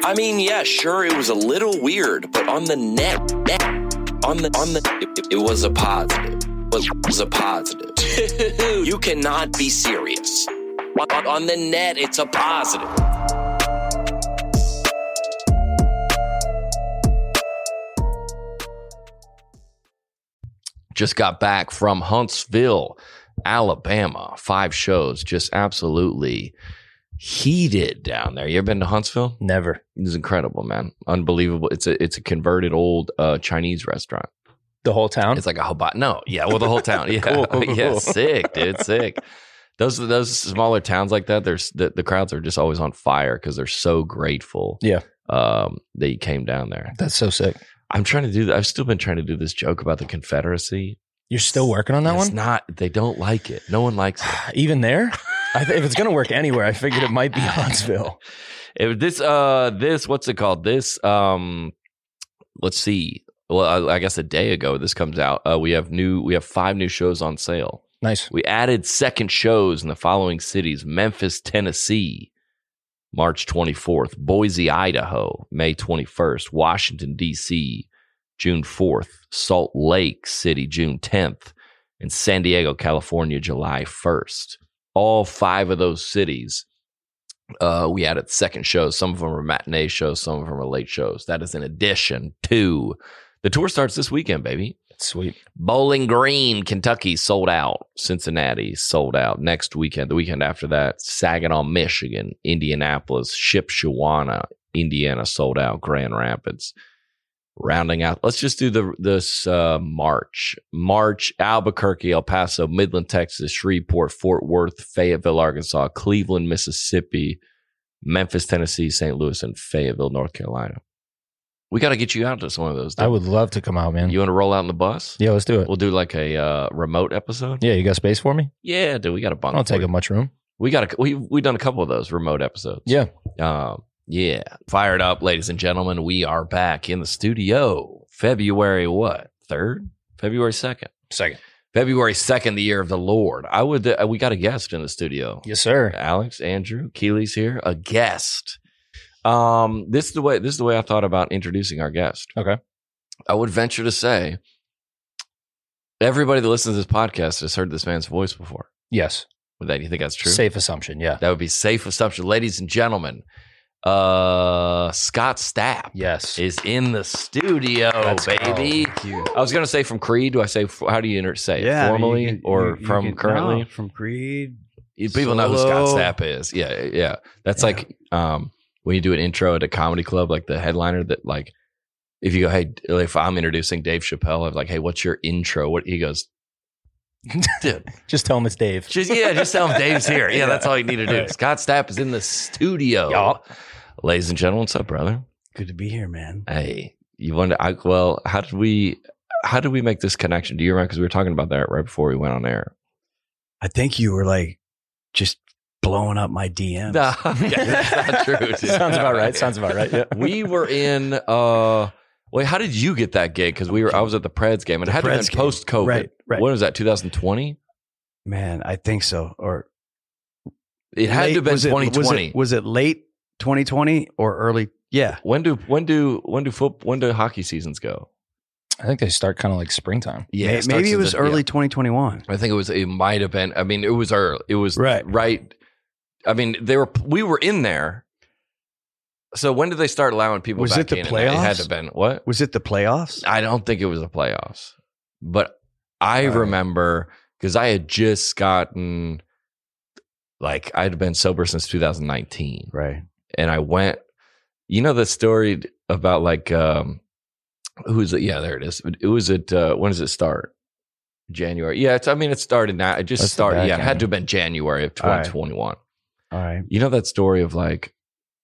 I mean, yeah, sure, it was a little weird, but on the net, it was a positive. It was a positive. You cannot be serious. On the net, it's a positive. Just got back from Huntsville, Alabama. 5 shows, just absolutely heated down there. You ever been to Huntsville? Never. It's incredible, man. Unbelievable. It's a converted old Chinese restaurant. The whole town? It's like a Habad. No, yeah, well, the whole town. Yeah, Cool. Yeah, sick, dude, sick. Those smaller towns like that, there's the crowds are just always on fire because they're so grateful. Yeah, that you came down there. that's so sick. I'm trying to do that. I've still been trying to do this joke about the Confederacy. You're still working on that It's one? not. They don't like it. No one likes it. Even there? If it's going to work anywhere, I figured it might be Huntsville. This what's it called? This let's see. Well, I guess a day ago this comes out. We have 5 new shows on sale. Nice. We added second shows in the following cities: Memphis, Tennessee, March 24th; Boise, Idaho, May 21st; Washington, D.C., June 4th; Salt Lake City, June 10th; and San Diego, California, July 1st. All 5 of those cities, we added second shows. Some of them are matinee shows, some of them are late shows. That is in addition to the tour starts this weekend, baby. That's sweet. Bowling Green, Kentucky, sold out. Cincinnati, sold out. Next weekend, the weekend after that, Saginaw, Michigan, Indianapolis, Shipshewana, Indiana, sold out. Grand Rapids. Rounding out, let's just do this March, Albuquerque, El Paso, Midland, Texas, Shreveport, Fort Worth, Fayetteville, Arkansas, Cleveland, Mississippi, Memphis, Tennessee, St. Louis, and Fayetteville, North Carolina. We got to get you out to some of those. I would love to come out, man. You want to roll out in the bus? Yeah, let's do it. We'll do like a remote episode. Yeah, you got space for me? Yeah, dude, we got a bunk. I don't take up much room. We've done a couple of those remote episodes. Yeah. Yeah. Fired up, ladies and gentlemen. We are back in the studio. February what? 3rd? February 2nd. February 2nd, the year of the Lord. We got a guest in the studio. Yes, sir. Alex, Andrew, Keely's here. A guest. This is the way I thought about introducing our guest. Okay. I would venture to say everybody that listens to this podcast has heard this man's voice before. Yes. Would that, you think that's true? Safe assumption, yeah. That would be safe assumption. Ladies and gentlemen, Scott Stapp is in the studio. Let's baby. I was going to say from Creed. Do I say, how do you say it? Formally or from currently? No, from Creed. People know who Scott Stapp is. Yeah. That's like when you do an intro at a comedy club, like the headliner that like, if you go, hey, if I'm introducing Dave Chappelle, I'm like, hey, what's your intro? What he goes, dude, just tell him it's Dave. Just tell him Dave's here. Yeah, that's all you need to do. Scott Stapp is in the studio. Y'all. Ladies and gentlemen, what's up, brother? Good to be here, man. Hey, you wonder? How did we make this connection? Do you remember? Because we were talking about that right before we went on air. I think you were like just blowing up my DMs. That's not true. Dude. Sounds about right. Yeah. We were in. Wait, how did you get that gig? Because I was at the Preds game, and it had to have been post COVID. Right. When was that? 2020. Man, I think so. Or it had to have been 2020. Was it late 2020 or early? Yeah. When do hockey seasons go? I think they start kind of like springtime. Yeah, maybe it was early 2021. I think it might have been. I mean, it was early. It was right. I mean, we were in there. So when did they start allowing people back in? Was it the playoffs? It had to have been. What? Was it the playoffs? I don't think it was the playoffs. But I remember because I had just gotten, like, I'd been sober since 2019. Right. And I went, you know the story about like, who's it? Yeah, there it is. It was at, when does it start? January. Yeah, it started now. It just started. Yeah, it had to have been January of 2021. All right. You know that story of like,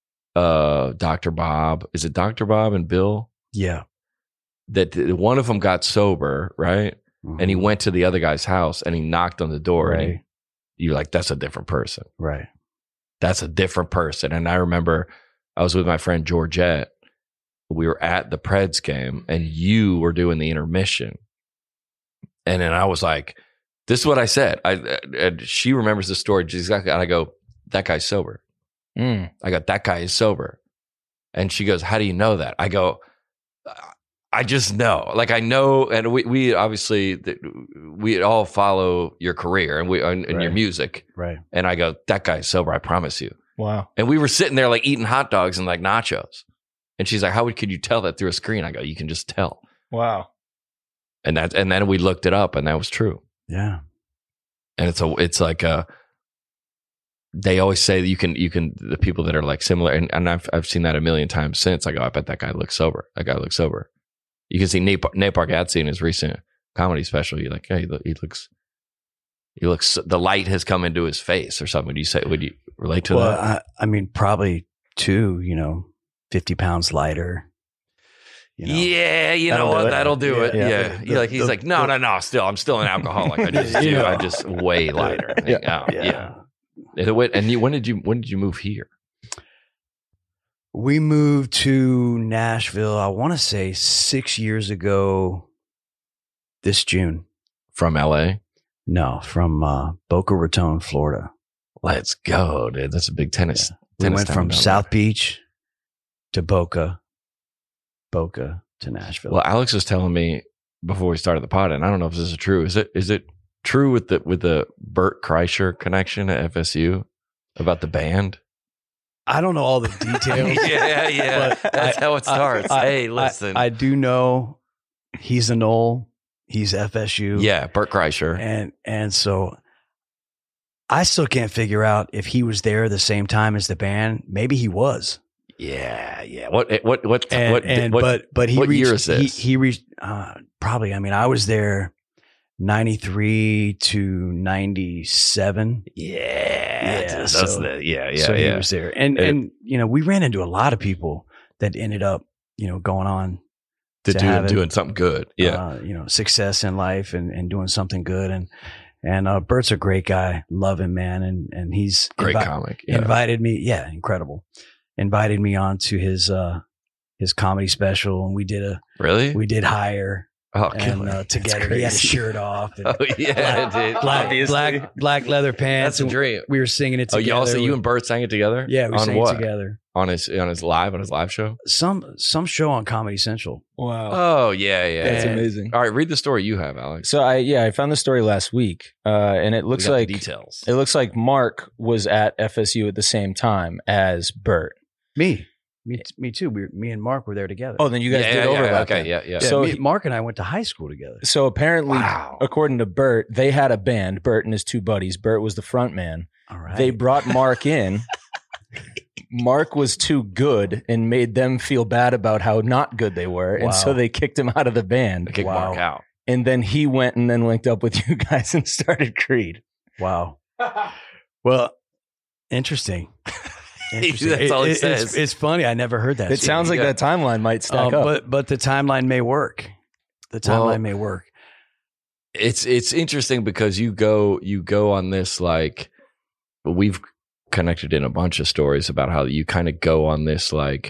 Dr. Bob, is it Dr. Bob and Bill? Yeah. That one of them got sober, right? Mm-hmm. And he went to the other guy's house and he knocked on the door and you're like, that's a different person. Right. That's a different person. And I remember I was with my friend Georgette. We were at the Preds game and you were doing the intermission. And then I was like, this is what I said. And she remembers the story just exactly. And I go, that guy's sober. I got, that guy is sober. And she goes, how do you know that? I go, I just know. Like, I know, and we obviously, we all follow your career and and your music. Right. And I go, that guy's sober, I promise you. Wow. And we were sitting there like eating hot dogs and like nachos. And she's like, how could you tell that through a screen? I go, you can just tell. Wow. And then we looked it up and that was true. Yeah. And it's like they always say that you can the people that are like similar, and I've seen that a million times since. I go, I bet that guy looks sober. That guy looks sober. You can see Nate Bargatze in his recent comedy special. You're like, hey, he looks. The light has come into his face or something. Would you relate to that? I mean, probably too. 50 pounds lighter. Yeah, you know what? That'll do it. Yeah. He's like, no. I'm still an alcoholic. I just I'm just way lighter. Yeah. And when did you move here? We moved to Nashville, I want to say 6 years ago this June. From LA? No, from Boca Raton, Florida. Let's go, dude. That's a big tennis. We went from South Beach to Boca to Nashville. Well, Alex was telling me before we started the pod, and I don't know if this is true. Is it true with the Bert Kreischer connection at FSU about the band? I don't know all the details. yeah. That's how it starts. Hey, listen. I do know he's a Knoll. He's FSU. Yeah, Bert Kreischer. And so I still can't figure out if he was there the same time as the band. Maybe he was. Yeah. What year is this? He reached probably. I mean, I was there 93 to 97. So he was there, and we ran into a lot of people that ended up going on doing something good. Success in life and doing something good. And Bert's a great guy, love him, man, and he's great comic. Invited me, incredible. Invited me on to his comedy special, and we did Higher. Oh, and together he had his shirt off. And dude. Black leather pants. That's a dream. We were singing it together. You and Bert sang it together? Yeah, we sang it together. On his live show? Some show on Comedy Central. Wow. Oh, yeah. That's amazing. All right, read the story you have, Alex. So I found the story last week, and it looks like details. It looks like Mark was at FSU at the same time as Bert. Me too. Me and Mark were there together. Oh, then you guys did overlap. Okay, yeah. So Mark and I went to high school together. So apparently, according to Bert, they had a band, Bert and his two buddies. Bert was the front man. All right. They brought Mark in. Mark was too good and made them feel bad about how not good they were. And so they kicked him out of the band. They kicked Mark out. And then he went and then linked up with you guys and started Creed. Wow. Well, interesting. That's all he says. It's funny. I never heard that. It sounds like that timeline might stack up. But the timeline may work. May work. It's interesting because you go on this, like, we've connected in a bunch of stories about how you kind of go on this, like,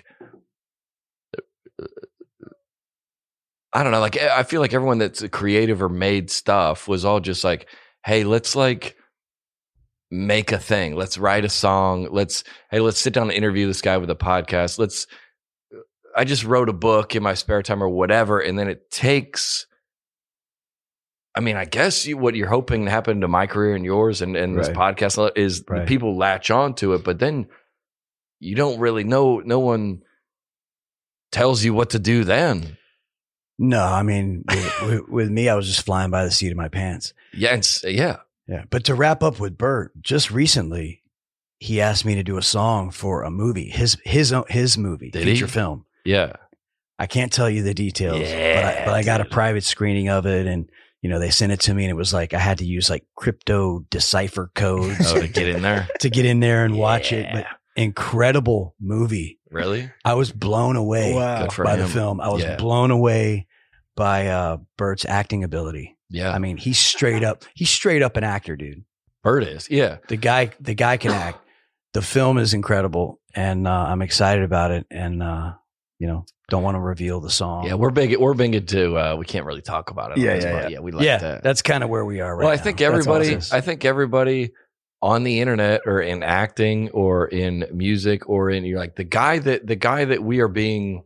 I don't know, like, I feel like everyone that's creative or made stuff was all just like, hey, let's like make a thing. Let's write a song. Let's sit down and interview this guy with a podcast. I just wrote a book in my spare time or whatever. And then it takes, I mean, I guess what you're hoping to happen to my career and yours and this podcast is people latch on to it, but then you don't really know. No one tells you what to do then. No, I mean, with me, I was just flying by the seat of my pants. Yeah. But to wrap up with Bert, just recently, he asked me to do a song for a movie, his movie, feature film. Yeah. I can't tell you the details, but I got a private screening of it, and they sent it to me, and it was like I had to use like crypto decipher codes to get in there, and watch it. But incredible movie. Really? I was blown away by the film. I was blown away by Bert's acting ability. Yeah. I mean, he's straight up an actor, dude. Bert is. Yeah. The guy can act. The film is incredible, and I'm excited about it, and don't want to reveal the song. Yeah, we're big into we can't really talk about it. Yeah, we like that. That's kind of where we are right now. I think everybody on the internet or in acting or in music or in, you're like, the guy that we are being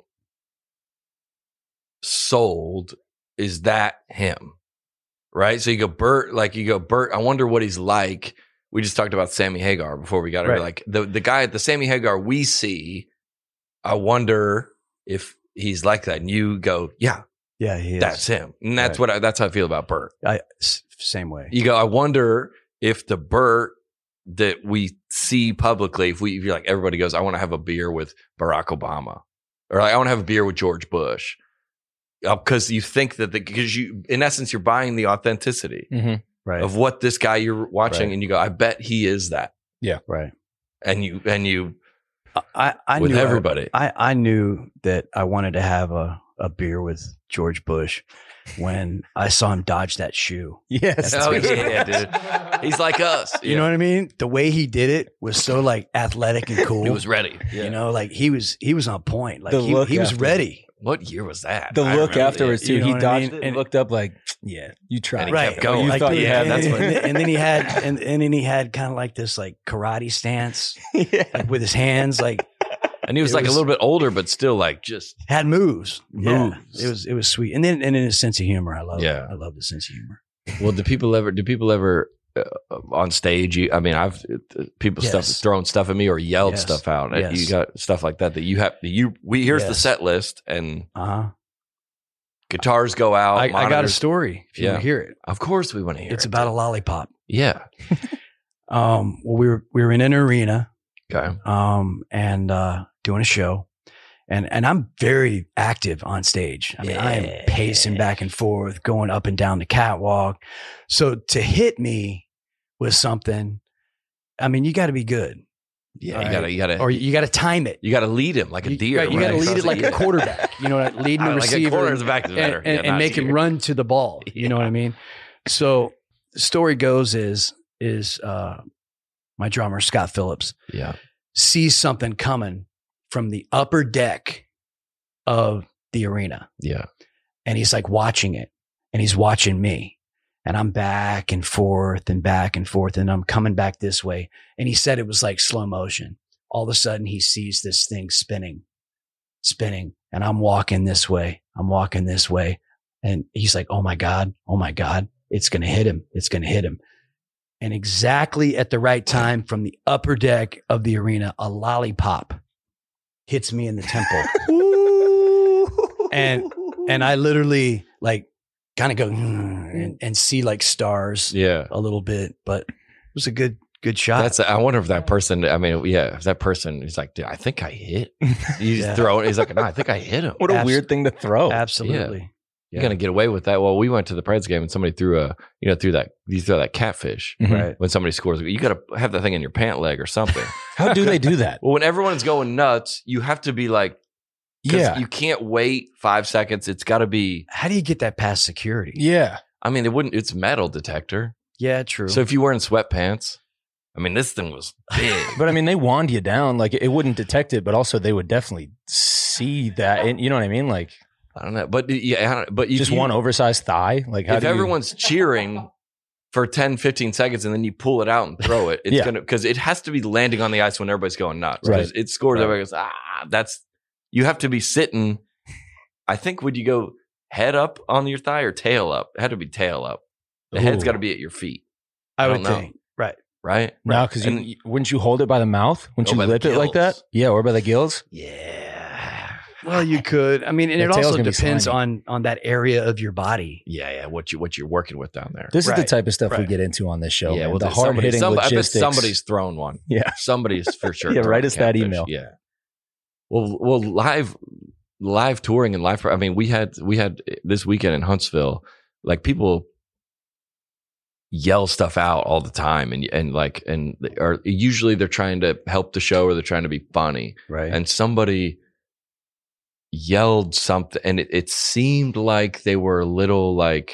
sold, is that him? Right? So you go Bert, I wonder what he's like. We just talked about Sammy Hagar before we got here. Like the guy, the Sammy Hagar we see, I wonder if he's like that. And you go, yeah, he is. That's him. And that's that's how I feel about Bert. Same way. You go, I wonder if the Bert that we see publicly, if you're like, everybody goes, I want to have a beer with Barack Obama, or like, I want to have a beer with George Bush. Because you think that because you, in essence, you're buying the authenticity of what this guy you're watching, and you go, I bet he is that. Yeah, right. And you, I with knew everybody. I knew that I wanted to have a beer with George Bush when I saw him dodge that shoe. Yes, yeah, dude. He's like us. You know what I mean? The way he did it was so like athletic and cool. He was ready. Yeah. You know, like he was on point. Like he was ready. What year was that? The look afterwards too. He dodged it and looked up like, yeah, you tried. And he kept going. You thought you had. That's what. And then he had, and then he had kind of like this like karate stance, like with his hands, like. And he was like a little bit older, but still like just had moves. Yeah, it was sweet. And then his sense of humor, I love the sense of humor. Well, do people ever on stage? I've people throwing stuff at me or yelled stuff out. Yes. You got stuff like that you have. Here's the set list and guitars go out. I got a story. If you want to hear it, of course we want to hear it. It's about a lollipop. Yeah. Well, we were in an arena. Okay. And doing a show. And I'm very active on stage. I mean, I am pacing back and forth, going up and down the catwalk. So to hit me with something, I mean, you got to be good. Yeah, you got to, or you got to time it. You got to lead him like a deer. You got to lead it like a quarterback. You know, leading the receiver, like a back is better, and make him run to the ball. You know what I mean? So the story goes is my drummer Scott Phillips, sees something coming from the upper deck of the arena. Yeah. And he's like watching it, and he's watching me, and I'm back and forth and I'm coming back this way. And he said it was like slow motion. All of a sudden he sees this thing spinning, and I'm walking this way. And he's like, oh my God, it's going to hit him. And exactly at the right time from the upper deck of the arena, a lollipop hits me in the temple. and I literally like kind of go and see like stars a little bit, but it was a good shot. I wonder if that person, if that person is like, dude, I think I hit. You throw it. He's like, no, I think I hit him. What a weird thing to throw. Absolutely. Yeah. You're gonna get away with that. Well, we went to the Preds game and somebody threw you throw that catfish. Right. When somebody scores, you got to have that thing in your pant leg or something. How do they do that? Well, when everyone's going nuts, you have to be like, you can't wait 5 seconds. It's got to be. How do you get that past security? Yeah. I mean, it's metal detector. Yeah, true. So if you were in sweatpants, this thing was big. But they wand you down. Like it wouldn't detect it, but also they would definitely see that. And you know what I mean? Like. I don't know, but one oversized thigh. Like how if everyone's cheering for 10, 15 seconds and then you pull it out and throw it, it's gonna because it has to be landing on the ice when everybody's going nuts. Right. It scores. Everybody goes you have to be sitting. I think would you go head up on your thigh or tail up? It had to be tail up. The head's got to be at your feet. I would think. Right. No, because wouldn't you hold it by the mouth? Wouldn't you lip it like that? Yeah, or by the gills? Yeah. Well, you could. And it also depends on that area of your body. Yeah. What you're working with down there. This is the type of stuff we get into on this show. Yeah, the hard hitting logistics. I bet somebody's thrown one. Yeah, somebody's for sure. Yeah, write us that email. Yeah. Well, live touring and live. We had this weekend in Huntsville. Like people yell stuff out all the time, usually they're trying to help the show or they're trying to be funny, right? And somebody yelled something and it seemed like they were a little like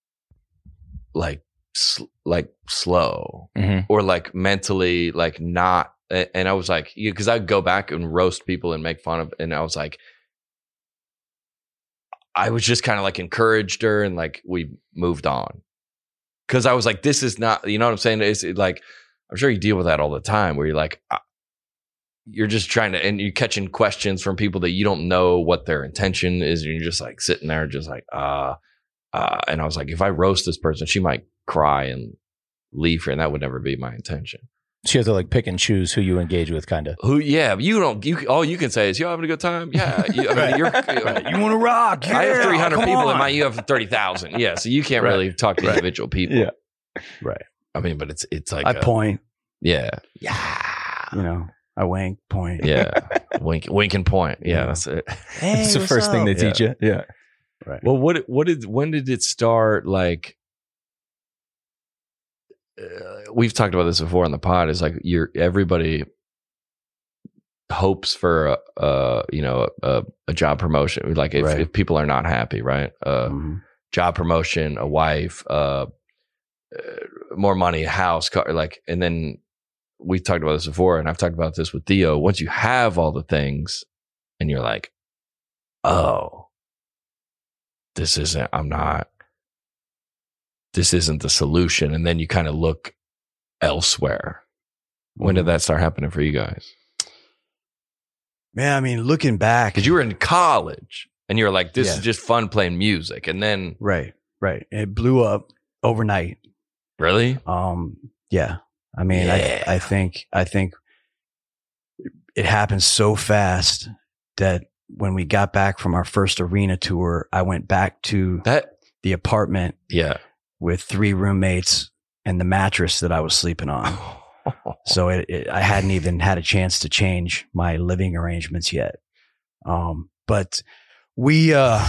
slow or like mentally like not, and I was like, because I'd go back and roast people and make fun of, and I was like, I was just kind of like encouraged her and like we moved on, because I was like, this is not, you know what I'm saying, it's like I'm sure you deal with that all the time where you're like, you're just trying to, and you're catching questions from people that you don't know what their intention is. And you're just like sitting there just like, and I was like, if I roast this person, she might cry and leave here. And that would never be my intention. She has to like pick and choose who you engage with, kind of. All you can say is, "You having a good time?" Yeah. You want to rock? Yeah, I have 300 people you have 30,000. Yeah. So you can't really talk to individual people. Yeah. Right. I mean, but it's like I point. Yeah. I wink, point. Yeah. wink and point. Yeah. That's it. Hey, it's the first thing they teach you. Yeah. Right. Well, when did it start? Like, we've talked about this before on the pod. Is like everybody hopes for a job promotion. Like if people are not happy, right? Job promotion, a wife, more money, a house, car, like, and then we've talked about this before, and I've talked about this with Theo. Once you have all the things, and you're like, oh, this isn't the solution. And then you kind of look elsewhere. When did that start happening for you guys? Man, I mean, looking back. Because you were in college and you were like, this is just fun playing music. And then. Right. It blew up overnight. Really? Yeah. I mean, I think it happened so fast that when we got back from our first arena tour, I went back to the apartment. Yeah. With 3 roommates and the mattress that I was sleeping on. So I hadn't even had a chance to change my living arrangements yet. But we, the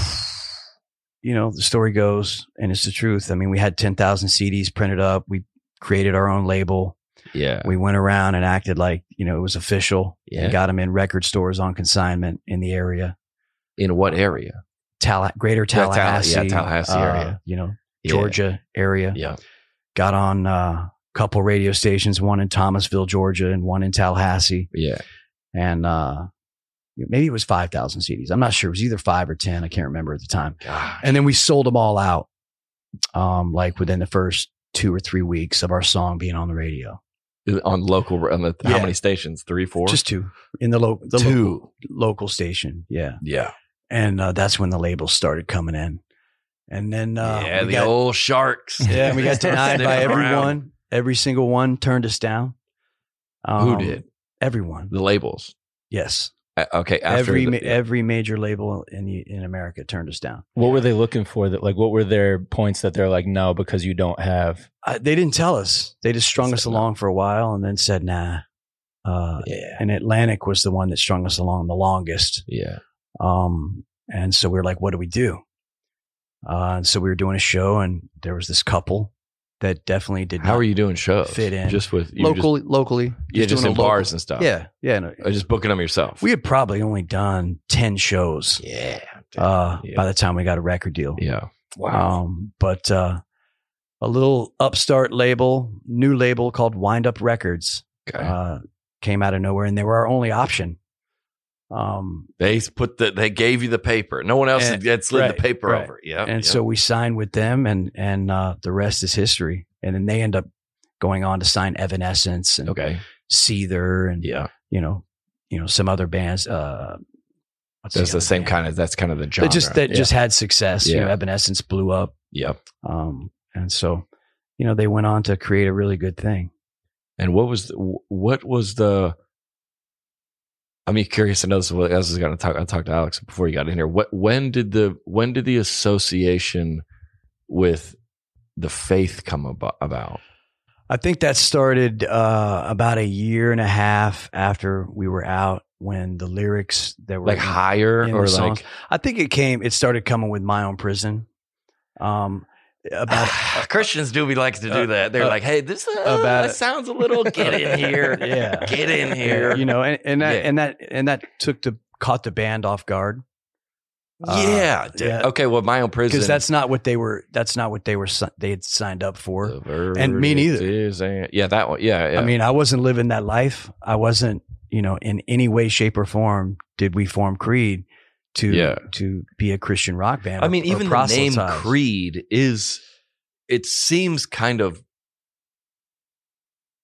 story goes, and it's the truth. I mean, we had 10,000 CDs printed up. We created our own label. Yeah. We went around and acted like, it was official. Yeah. And got them in record stores on consignment in the area. In what area? Greater Tallahassee. Tallahassee area. Georgia area. Yeah. Got on a couple radio stations, one in Thomasville, Georgia, and one in Tallahassee. Yeah. And maybe it was 5,000 CDs. I'm not sure. It was either 5 or 10. I can't remember at the time. Gosh. And then we sold them all out, like within the first 2 or 3 weeks of our song being on the radio. On how many stations? 3, 4? Just 2 in the local station. Yeah. Yeah. And that's when the labels started coming in. And then old sharks. Yeah, we got denied by everyone. Every single one turned us down. Who did? Everyone. The labels. Yes. Okay. Every major label in America turned us down. What were they looking for? What were their points that they're like, no, because you don't have? They didn't tell us. They just strung us along for a while and then said, nah. And Atlantic was the one that strung us along the longest. Yeah. And so we were like, what do we do? And so we were doing a show, and there was this couple that definitely did. How are you doing shows? Fit in just with locally? Yeah, just in bars and stuff. Yeah. No, just booking them yourself. We had probably only done 10 shows. Yeah. By the time we got a record deal. Yeah. Wow. But a little upstart new label called Wind Up Records came out of nowhere, and they were our only option. They gave you the paper. No one else had slid the paper over. Yeah. And so we signed with them, and the rest is history. And then they end up going on to sign Evanescence and Seether and some other bands. That's the same kind of. That's kind of the genre. Just had success. Yeah. Evanescence blew up. Yep. And so, they went on to create a really good thing. And what was the? I'm curious to know this. What else is going to talk? I talked to Alex before you got in here. When did the association with the faith come about? I think that started about a year and a half after we were out, when the lyrics that were like higher or like, I think it started coming with My Own Prison. About Christians do like to do that. They're like, hey, this sounds a little get in here. Yeah. Get in here. And that caught the band off guard. Yeah. Okay. Well, My Own Prison, because that's not what they had signed up for, and me neither. Yeah, that one. Yeah. I mean, I wasn't living that life. I wasn't, in any way, shape, or form did we form Creed to be a Christian rock band. I mean, even the name Creed it seems kind of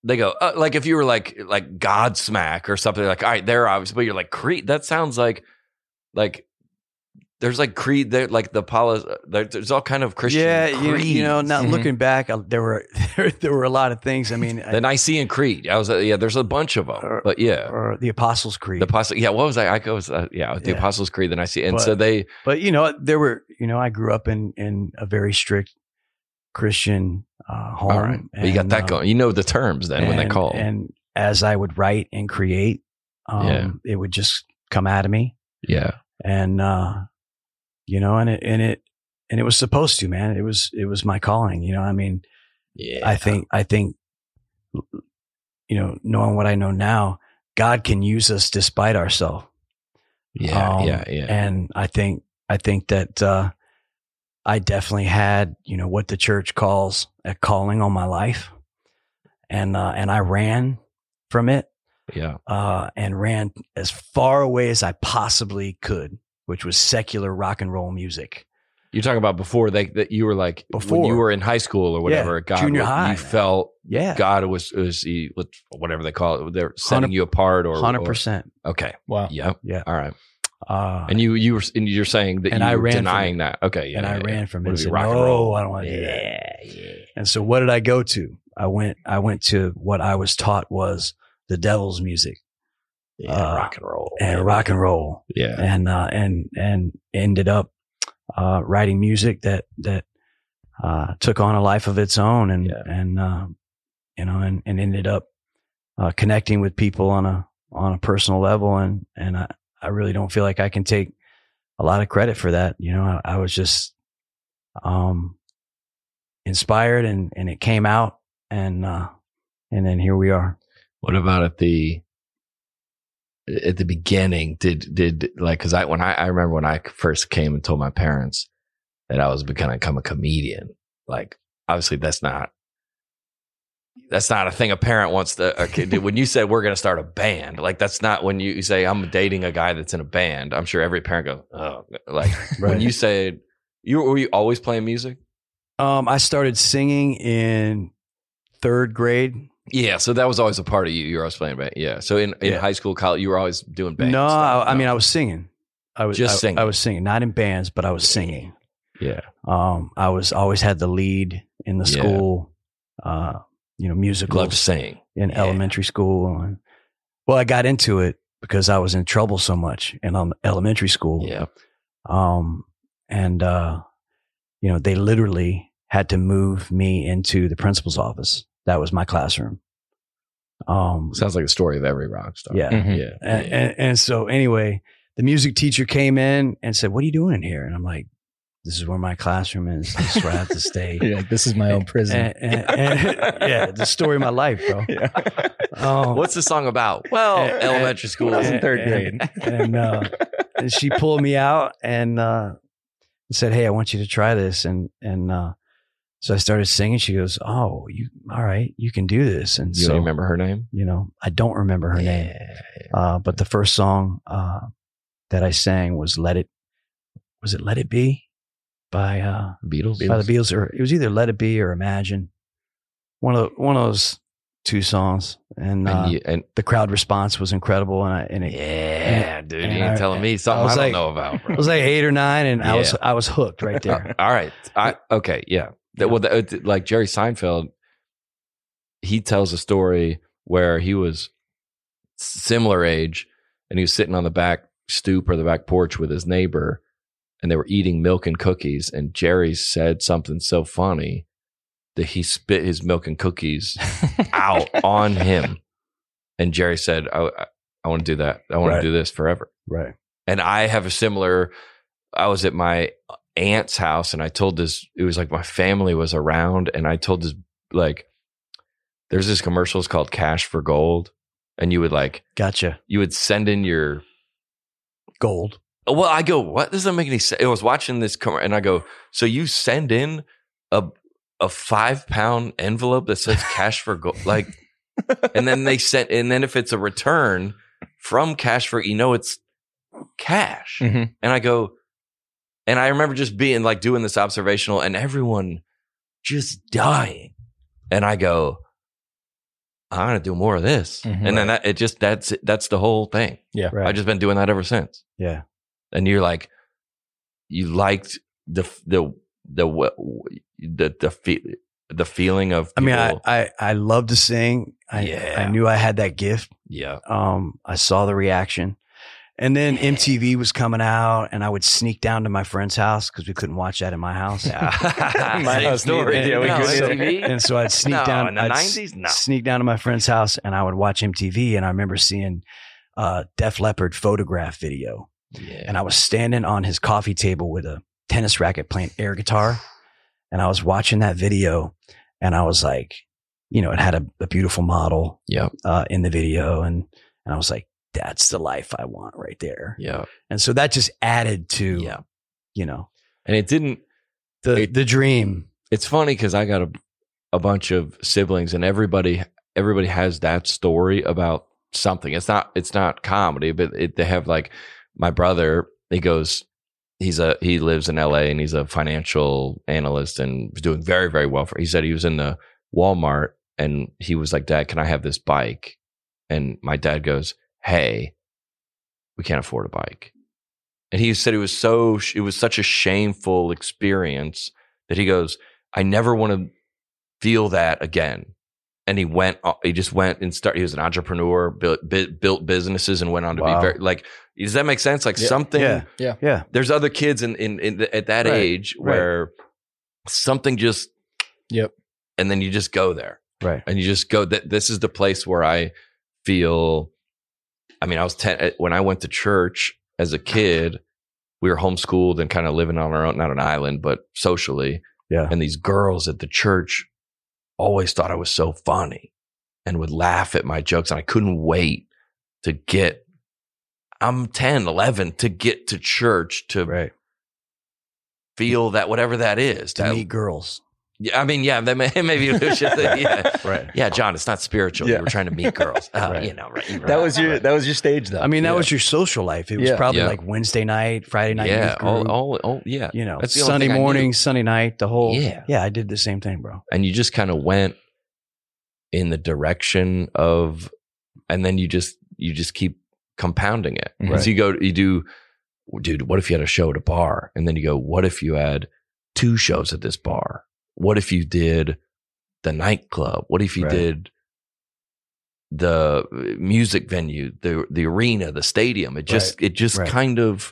they go, like if you were like Godsmack or something, like, all right, they're obvious, but you're like Creed. That sounds like there's like Creed there, like the Apollos. There's all kind of Christian creeds. You know, now looking back, there were a lot of things. I mean, the Nicene Creed. There's a bunch of them, but or the Apostles' Creed. The Apostle, what was that? The Apostles' Creed. The Nicene, and But you know, there were. You know, I grew up in a very strict Christian home. All right, but you got that going. You know the terms then when they call. And as I would write and create, it would just come out of me. Yeah, and you know, and it was supposed to, man. It was my calling. You know, I mean, I think, you know, knowing what I know now, God can use us despite ourselves. Yeah. And I think that I definitely had, you know, what the church calls a calling on my life, and I ran from it. Yeah. And ran as far away as I possibly could, which was secular rock and roll music. You're talking about before that you were like, when you were in high school or whatever, God, junior high, you felt God was whatever they call it. They're setting you apart, or 100%. Okay. Wow. Yeah. All right. And you're saying that you were denying that. Okay. Yeah. And I ran from it. And said, rock and roll. I don't want to do that. Yeah. And so what did I go to? I went to what I was taught was the devil's music. Rock and roll. And rock and roll. Yeah. And ended up writing music that took on a life of its own, and you know, and ended up connecting with people on a personal level, and I really don't feel like I can take a lot of credit for that. You know, I was just inspired, and it came out, and then here we are. What about at the beginning? Did like, cause I remember when I first came and told my parents that I was going to become a comedian, like, obviously that's not a thing a parent wants to, when you said we're going to start a band, like, that's not when you say I'm dating a guy that's in a band. I'm sure every parent goes, oh, like right. When you said were you always playing music? I started singing in 3rd grade. Yeah, so that was always a part of you. You were always playing band. Yeah. So in high school, college, you were always doing band. No, I mean, I was singing. I was singing. I was singing, not in bands, but I was singing. Yeah. I was always had the lead in the school, you know, musicals. Loved to sing in elementary school. Well, I got into it because I was in trouble so much in elementary school. Yeah. And you know, they literally had to move me into the principal's office. That was my classroom. Sounds like a story of every rock star. Yeah. Mm-hmm. Yeah. And so anyway, the music teacher came in and said, "What are you doing in here?" And I'm like, "This is where my classroom is. This is where I have to stay." You're like, "This is my own prison." Yeah, the story of my life, bro. Yeah. What's the song about? Well, elementary school. I was in 3rd grade. And she pulled me out and said, "Hey, I want you to try this." And so I started singing. She goes, "Oh, all right, you can do this." And you don't remember her name? You know, I don't remember her name. But the first song that I sang was "Let It Be" by Beatles? By the Beatles, or it was either "Let It Be" or "Imagine." One of those 2 songs, and the crowd response was incredible. Dude, you ain't telling me something I don't know about. Bro. It was like 8 or 9, and I was hooked right there. All right, okay, yeah. Well, like Jerry Seinfeld, he tells a story where he was similar age, and he was sitting on the back stoop or the back porch with his neighbor, and they were eating milk and cookies, and Jerry said something so funny that he spit his milk and cookies out on him. And Jerry said, I want to do that. I want to do this forever. Right. And I have I was at my aunt's house, and I told this, it was like my family was around, and I told this, like, there's this commercials called Cash for Gold, and you would gotcha. You would send in your gold. Well, I go, what? This doesn't make any sense. I was watching this commercial, and I go, so you send in a 5-pound envelope that says Cash for Gold, like, and then and then if it's a return from Cash for, it's cash. Mm-hmm. And I go, and I remember just being like doing this observational, and everyone just dying. And I go, I want to do more of this. Mm-hmm. And then that's the whole thing. Yeah. Right. I've just been doing that ever since. Yeah. And you're like, you liked the feeling of people. I mean, I love to sing. I knew I had that gift. Yeah. I saw the reaction. And then MTV was coming out, and I would sneak down to my friend's house because we couldn't watch that in my house. My house story. And so I'd sneak down in the 90s. Sneak down to my friend's house, and I would watch MTV. And I remember seeing Def Leppard Photograph video. Yeah. And I was standing on his coffee table with a tennis racket playing air guitar, and I was watching that video, and I was like, you know, it had a beautiful model in the video, and I was like, that's the life I want right there. Yeah. And so that just added to, you know. And it didn't. The dream. It's funny because I got a bunch of siblings, and everybody has that story about something. It's not comedy, but they have like my brother, he lives in LA and he's a financial analyst and was doing very, very well. He said he was in the Walmart and he was like, Dad, can I have this bike? And my dad goes, hey, we can't afford a bike. And he said it was such a shameful experience that he goes, I never want to feel that again. And he just went and he was an entrepreneur, built businesses and went on to be very, like, does that make sense? Like something, yeah. There's other kids at that age where something just, and then you just go there. Right. And you just go, this is the place where I feel, I mean, I was 10, when I went to church as a kid, we were homeschooled and kind of living on our own, not an island, but socially. Yeah. And these girls at the church always thought I was so funny and would laugh at my jokes. And I couldn't wait to I'm 10, 11, to get to church to feel that, whatever that is. To meet girls. Yeah, I mean, maybe we should. Right. Yeah, John, it's not spiritual. Yeah. We're trying to meet girls. You know, right. That was your stage, though. I mean, that was your social life. It was probably like Wednesday night, Friday night. Yeah, yeah. You know, Sunday morning, Sunday night, the whole. Yeah, I did the same thing, bro. And you just kind of went in the direction of, and then you just keep compounding it. Right. So you do, dude, what if you had a show at a bar? And then you go, what if you had 2 shows at this bar? What if you did the nightclub? What if you did the music venue, the arena, the stadium? It just kind of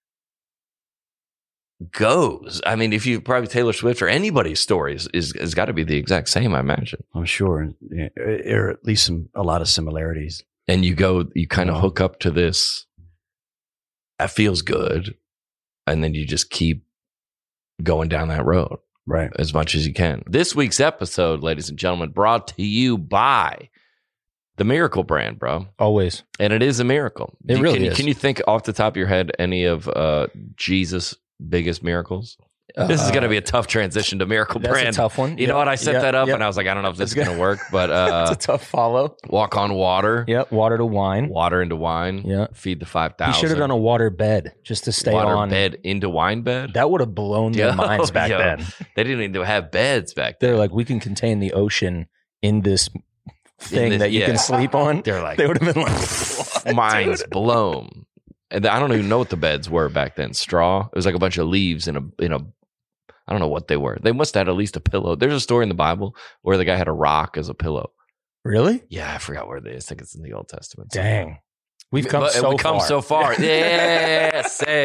goes. I mean, if you probably Taylor Swift or anybody's story is got to be the exact same, I imagine. I'm sure, or at least a lot of similarities. And you kind of hook up to this. That feels good, and then you just keep going down that road. Right. As much as you can. This week's episode, ladies and gentlemen, brought to you by the Miracle brand, bro. Always. And it is a miracle. It really is. Can you think off the top of your head any of Jesus' biggest miracles? This is going to be a tough transition to Miracle brand. That's a tough one. You know what? I set that up and I was like, I don't know if this is going to work, but it's a tough follow. Walk on water. Yep. Water to wine. Water into wine. Yeah. Feed the 5,000. He should have done a water bed just to stay on. Water bed into wine bed. That would have blown their minds back then. They didn't even have beds back then. They're like, we can contain the ocean in this thing that you can sleep on. They're like, they would have been like, minds blown. And I don't even know what the beds were back then. Straw. It was like a bunch of leaves in a I don't know what they were. They must have had at least a pillow. There's a story in the Bible where the guy had a rock as a pillow. Really? Yeah, I forgot where it is. I think it's in the Old Testament. Dang. We've come so far. Yeah,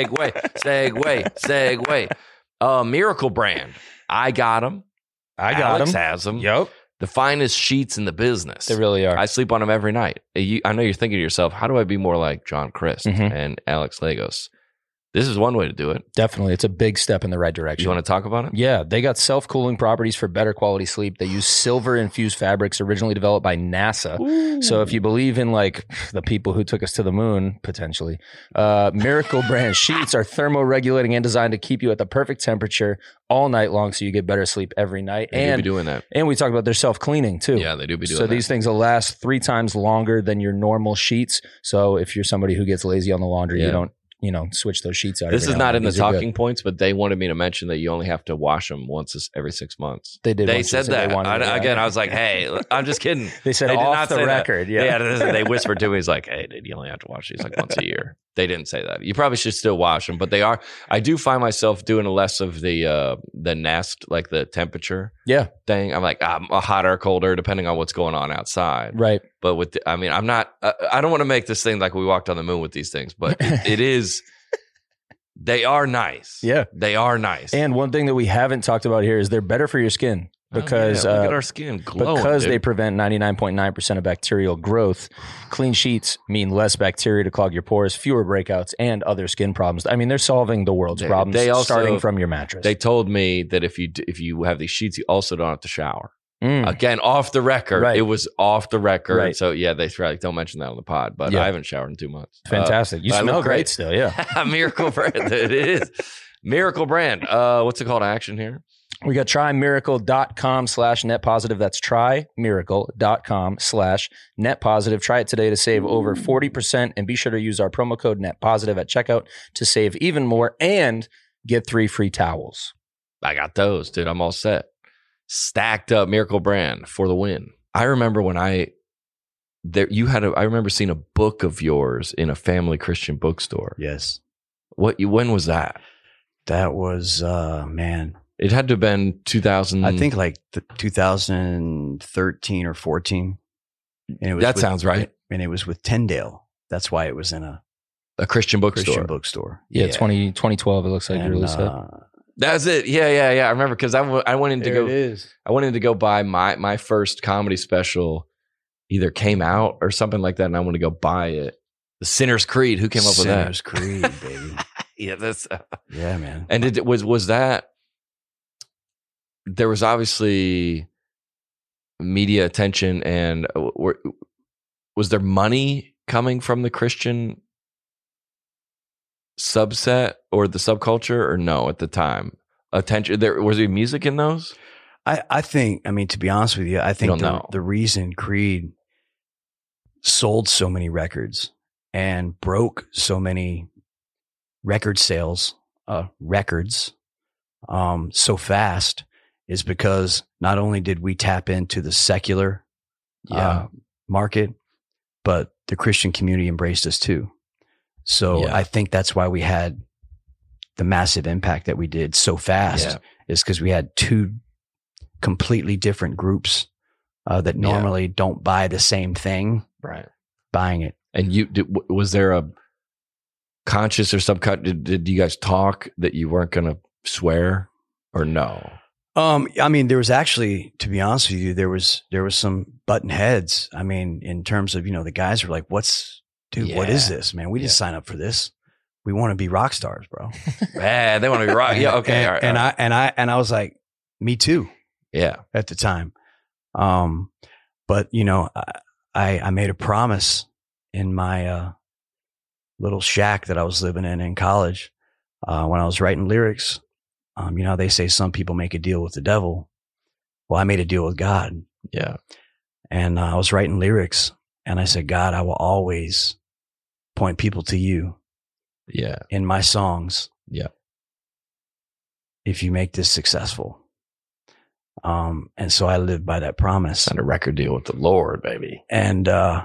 segue. Miracle brand. I got them. Alex has them. Yep. The finest sheets in the business. They really are. I sleep on them every night. I know you're thinking to yourself, how do I be more like John Christ and Alex Lagos? This is one way to do it. Definitely. It's a big step in the right direction. You want to talk about it? Yeah. They got self-cooling properties for better quality sleep. They use silver-infused fabrics originally developed by NASA. Ooh. So if you believe in like the people who took us to the moon, potentially, Miracle brand sheets are thermoregulating and designed to keep you at the perfect temperature all night long so you get better sleep every night. They do be doing that. And we talked about their self-cleaning too. Yeah, they do be doing that. So these things will last 3 times longer than your normal sheets. So if you're somebody who gets lazy on the laundry, you don't switch those sheets out. This is not in the These are talking points, but they wanted me to mention that you only have to wash them every 6 months. They did. They said that. I was like, hey, I'm just kidding. They said they did off not the say record. That. Yeah. They whispered to me, he's like, hey, dude, you only have to wash these like once a year. They didn't say that. You probably should still wash them, but they are. I do find myself doing less of the nest, like the temperature thing. I'm like, I'm hotter or colder, depending on what's going on outside. Right. But I'm not, I don't want to make this thing like we walked on the moon with these things, but it is. They are nice. Yeah. They are nice. And one thing that we haven't talked about here is they're better for your skin because look at our skin glowing, because dude. they prevent 99.9% of bacterial growth. Clean sheets mean less bacteria to clog your pores, fewer breakouts, and other skin problems. I mean, they're solving the world's problems starting from your mattress. They told me that if you have these sheets, you also don't have to shower. Again, off the record. Right. It was off the record. Right. So, yeah, they don't mention that on the pod, but I haven't showered in 2 months. Fantastic. You smell great still, yeah. Miracle brand. It is. Miracle brand. What's the call to action here? We got trymiracle.com/net positive. That's trymiracle.com/net positive. Try it today to save over 40%, and be sure to use our promo code net positive at checkout to save even more and get 3 free towels. I got those, dude. I'm all set. Stacked up Miracle brand for the win. I remember when I remember seeing a book of yours in a family Christian bookstore. Yes. When was that? That was man. It had to have been 2000. I think like 2013 or 14. And it was sounds right. And it was with Tyndale. That's why it was in a Christian bookstore. Yeah, 2012. It looks like you released it. That's it. Yeah. I remember because I went in to go. I went in to go buy my first comedy special. Either came out or something like that, and I wanted to go buy it. The Sinner's Creed. Who came up with that? Sinner's Creed, baby. Yeah, that's. Yeah, man. And was that? There was obviously media attention, and was there money coming from the Christian subset or the subculture, or no at the time? Attention. Was there music in those? I think. I mean, to be honest with you, I think the reason Creed sold so many records and broke so many record sales so fast is because not only did we tap into the secular market, but the Christian community embraced us too. So I think that's why we had the massive impact that we did so fast, is because we had two completely different groups that normally don't buy the same thing, right? Buying it. And was there a conscious or subconscious? Did you guys talk that you weren't going to swear, or no? I mean, there was actually, to be honest with you, there was some button heads. I mean, in terms of, the guys were like, what is this, man? We didn't sign up for this. We want to be rock stars, bro. Yeah, they want to be rock. Yeah. Okay. And I was like, me too. Yeah. At the time. But I made a promise in my, little shack that I was living in college, when I was writing lyrics. They say some people make a deal with the devil. Well, I made a deal with God. Yeah. And I was writing lyrics, and I said, God, I will always point people to you. Yeah. In my songs. Yeah. If you make this successful. And so I lived by that promise. Signed a record deal with the Lord, baby. And, but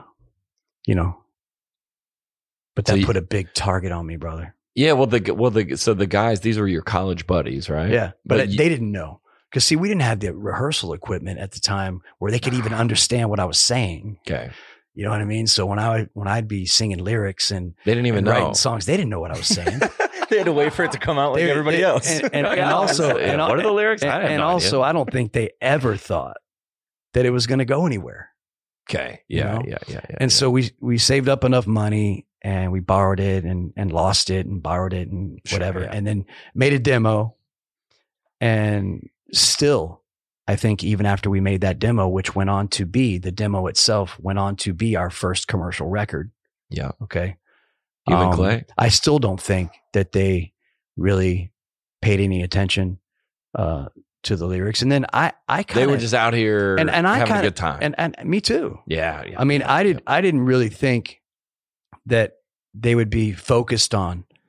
that put a big target on me, brother. Yeah. So the guys, these were your college buddies, right? Yeah. But they didn't know. Because see, we didn't have the rehearsal equipment at the time where they could even understand what I was saying. Okay. You know what I mean? So when I'd be singing lyrics and they didn't even know, writing songs, they didn't know what I was saying. They had to wait for it to come out like everybody else. And also, what are the lyrics? And also, I don't think they ever thought that it was going to go anywhere. Okay. Yeah. And so we saved up enough money, and we borrowed it and lost it and borrowed it and whatever. Sure, and then made a demo. And still, I think even after we made that demo, which went on to be, the demo itself went on to be our first commercial record. Yeah. Okay. Human Clay. I still don't think that they really paid any attention to the lyrics. And then I kind of, they were just out here and I having a good time. And me too. Yeah. I mean, I didn't really think that they would be focused on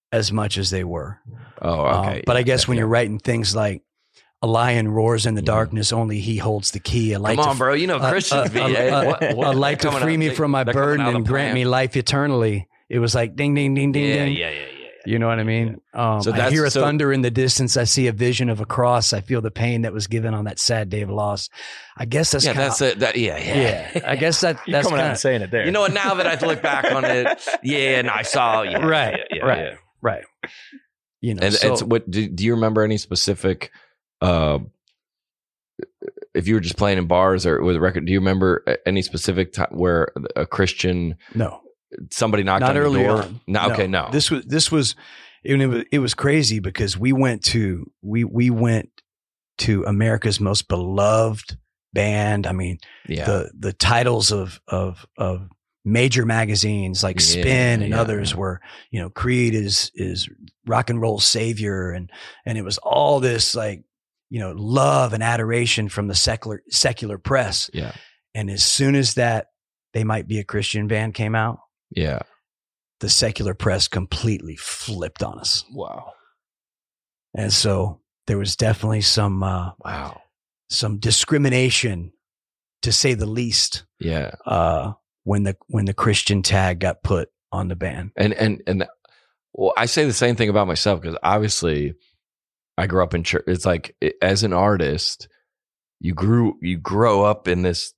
as much as they were. Oh, okay. But I guess when you're writing things like "A lion roars in the darkness, only he holds the key." Come on, bro. You know Christians. A light to free me from my burden and grant me life eternally. It was like ding, ding, ding, ding, ding. Yeah. You know what I mean? So I hear a thunder in the distance. I see a vision of a cross. I feel the pain that was given on that sad day of loss. I guess that's that's it. Yeah. I guess that's coming out and saying it there. You know what? Now that I look back on it, and I saw. Yeah, right. You know, and it's what? Do you remember any specific? If you were just playing in bars or with a record, do you remember any specific time where a Christian? No. Somebody knocked on your door? No. Okay, no. This was it was crazy because we went to America's most beloved band. I mean, the titles of major magazines like Spin and others were, you know, Creed is rock and roll savior, and it was all this like, you know, love and adoration from the secular press. Yeah. And as soon as that They Might Be a Christian Band came out, the secular press completely flipped on us. Wow. And so there was definitely some discrimination, to say the least. Yeah. When the Christian tag got put on the band. And well, I say the same thing about myself, because obviously I grew up in church. It's like, as an artist, you grow up in this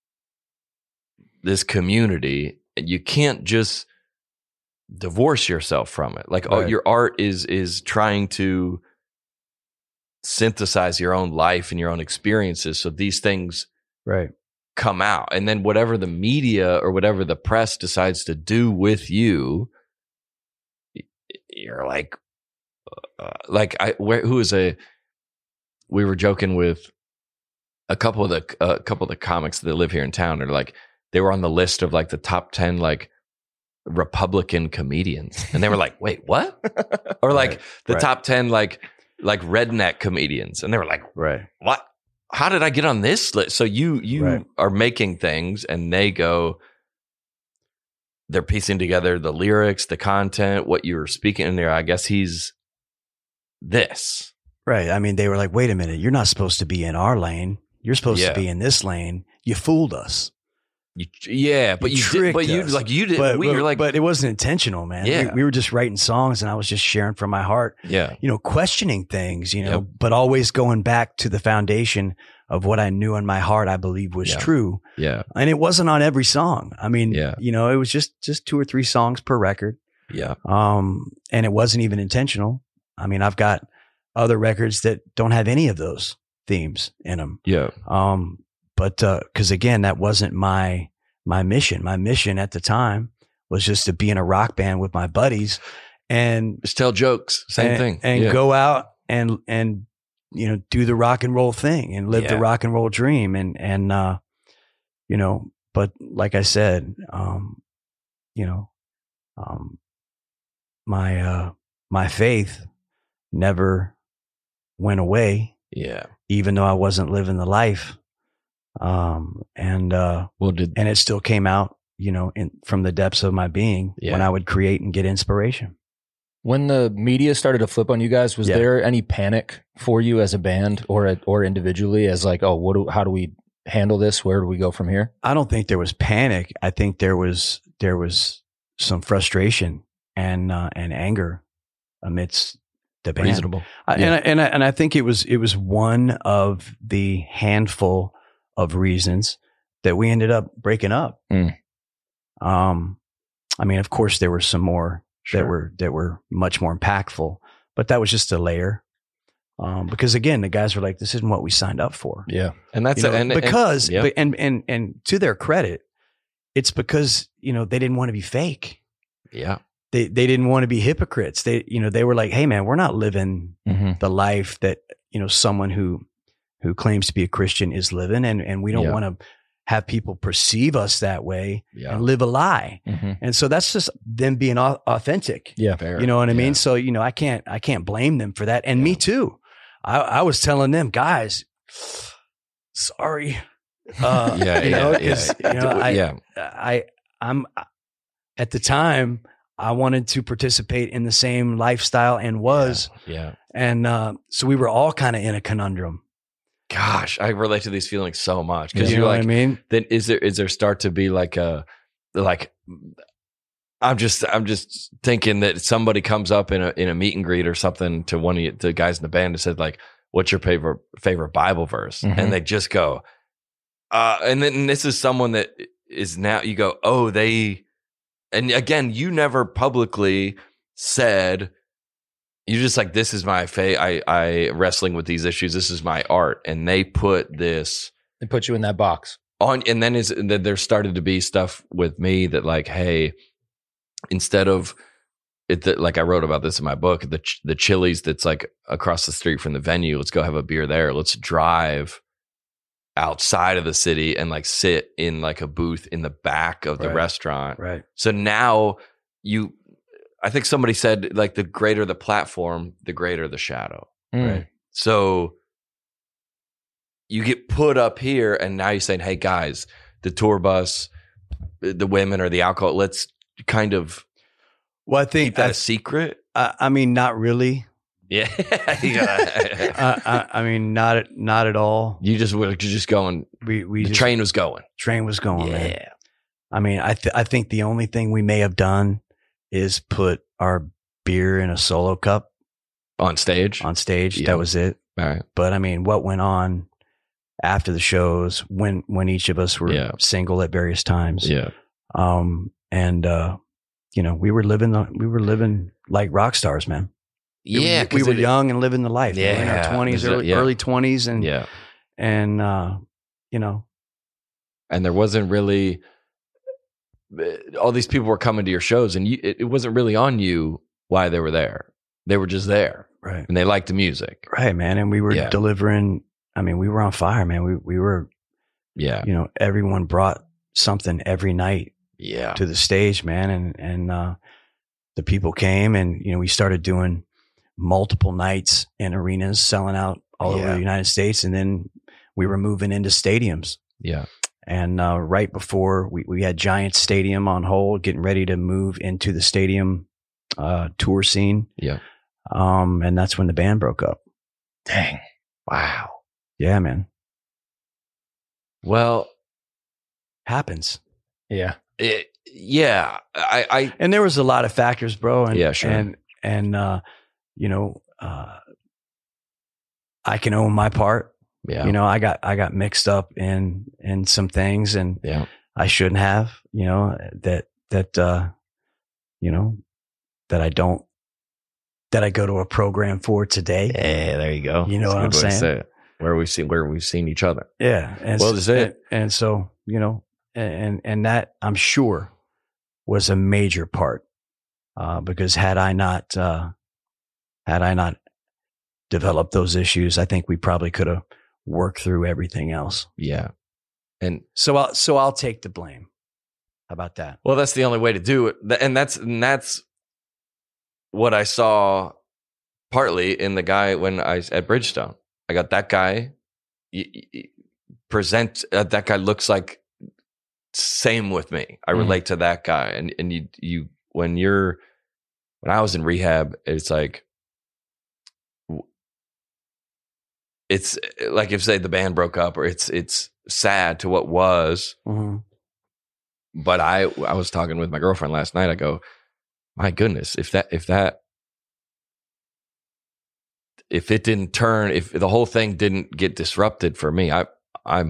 community, and you can't just divorce yourself from it. Like, your art is trying to synthesize your own life and your own experiences, so these things come out. And then whatever the media or whatever the press decides to do with you, you're like, we were joking with a couple of the comics that live here in town, are like, they were on the list of like the top 10 like Republican comedians, and they were like, wait, what? Or like top 10 like redneck comedians, and they were like, what? How did I get on this list? So you are making things, and they're piecing together the lyrics, the content, what you're speaking in there. I guess he's this. Right. I mean, they were like, wait a minute, you're not supposed to be in our lane. You're supposed to be in this lane. You fooled us. But you did. But it wasn't intentional, man. Yeah. We were just writing songs, and I was just sharing from my heart. Yeah. You know, questioning things, you know, but always going back to the foundation of what I knew in my heart I believe was true. Yeah. And it wasn't on every song. I mean, you know, it was just 2 or 3 songs per record. Yeah. And it wasn't even intentional. I mean, I've got other records that don't have any of those themes in them. Yeah. But because again, that wasn't my mission. My mission at the time was just to be in a rock band with my buddies and just tell jokes. Same thing. And go out and you know, do the rock and roll thing and live the rock and roll dream. And you know, but like I said, you know, my faith never went away. Yeah. Even though I wasn't living the life. And it still came out, you know, from the depths of my being when I would create and get inspiration. When the media started to flip on you guys, was there any panic for you as a band or individually, as like, oh, how do we handle this? Where do we go from here? I don't think there was panic. I think there was some frustration and anger amidst the band. Reasonable. And I think it was one of the handful of reasons that we ended up breaking up. I mean, of course there were some more that were much more impactful, but that was just a layer. Because again, the guys were like, this isn't what we signed up for. Yeah. And that's, and to their credit, it's because, you know, they didn't want to be fake. Yeah. They didn't want to be hypocrites. They were like, hey man, we're not living the life that, you know, someone who claims to be a Christian is living. And we don't want to have people perceive us that way and live a lie. And so that's just them being authentic. Yeah. Fair. You know what I mean? So, you know, I can't blame them for that. And me too. I was telling them, guys, sorry. I'm at the time I wanted to participate in the same lifestyle and was. Yeah. And so we were all kind of in a conundrum. Gosh, I relate to these feelings so much because You you're know like, what I mean? then is there start to be like I'm just thinking that somebody comes up in a meet and greet or something to one of the guys in the band and said like, what's your favorite Bible verse? Mhm. And they just go, and then this is someone that is now you go, oh, and again, you never publicly said, you just like, this is my I wrestling with these issues. This is my art. And they put this They put you in that box. on. And then there started to be stuff with me that like, hey, instead of it, like I wrote about this in my book, the Chili's that's like across the street from the venue, let's go have a beer there. Let's drive outside of the city and like sit in like a booth in the back of the restaurant. Right. So now I think somebody said like the greater the platform, the greater the shadow. Right. So you get put up here and now you're saying, hey guys, the tour bus, the women or the alcohol, let's kind of Well, I think keep that a secret. I mean, not really. Yeah. I mean, not at all. You just going, We the just, train was going. train was going, man. I mean, I think the only thing we may have done is put our beer in a solo cup On stage. on stage. Yeah. That was it. All right. But I mean, what went on after the shows when each of us were single at various times? Yeah. You know, we were living like rock stars, man. Yeah. we were young and living the life. We were in our Yeah. 20s, early 20s, and you know, and there wasn't really all these people were coming to your shows, and it wasn't really on you why they were there. They were just there, right? And they liked the music, Right, man. And we were delivering. I mean, we were on fire, man. We were, you know, everyone brought something every night, to the stage, man. And the people came, and you know, we started doing multiple nights in arenas, selling out all over the United States, and then we were moving into stadiums. Yeah. And right before we had Giant Stadium on hold, getting ready to move into the stadium tour scene. Yeah. And that's when the band broke up. Dang. Wow. Yeah, man. Well, happens. Yeah. I and there was a lot of factors, bro. And yeah, sure. And you know, I can own my part. Yeah. You know, I got mixed up in some things, and I shouldn't have. You know, that you know, that I go to a program for today. Yeah, there you go. You know what I'm saying? Where we've seen each other. Yeah. And well, that's it. And so, you know, and that I'm sure was a major part, because had I not developed those issues, I think we probably could have worked through everything else. Yeah. And so I'll take the blame. How about that? Well, that's the only way to do it. And that's what I saw partly in the guy when I at Bridgestone. I got that guy that guy looks like same with me. I relate to that guy. And you when I was in rehab, it's like if say the band broke up, or it's sad to what was. Mm-hmm. But I was talking with my girlfriend last night. I go, my goodness, if it didn't turn, if the whole thing didn't get disrupted for me, I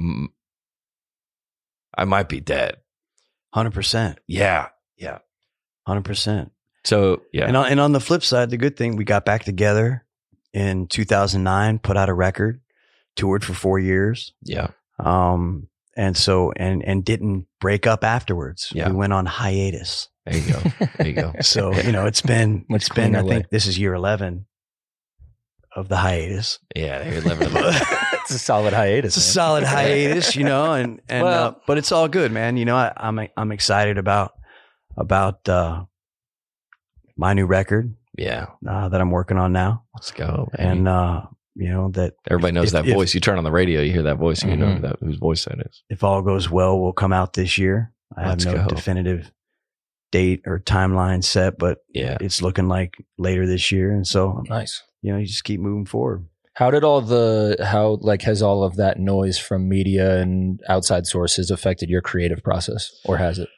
might be dead. 100%. Yeah. 100%. So yeah. And on the flip side, the good thing, we got back together in 2009, put out a record, toured for 4 years. Yeah. And so, and didn't break up afterwards. Yeah. We went on hiatus. There you go. So, you know, it's been, I way. think this is year 11 of the hiatus. Yeah. You're living It's a solid hiatus. It's a solid hiatus, you know, and Well, but it's all good, man. You know, I'm excited about my new record. Yeah. That I'm working on now. Let's go. Baby. And, you know, that everybody knows that voice. You turn on the radio, you hear that voice, and you know whose voice that is. If all goes well, will come out this year. I Let's have no go. definitive date or timeline set, but Yeah. it's looking like later this year. And so, Nice. you just keep moving forward. How has all of that noise from media and outside sources affected your creative process, or has it?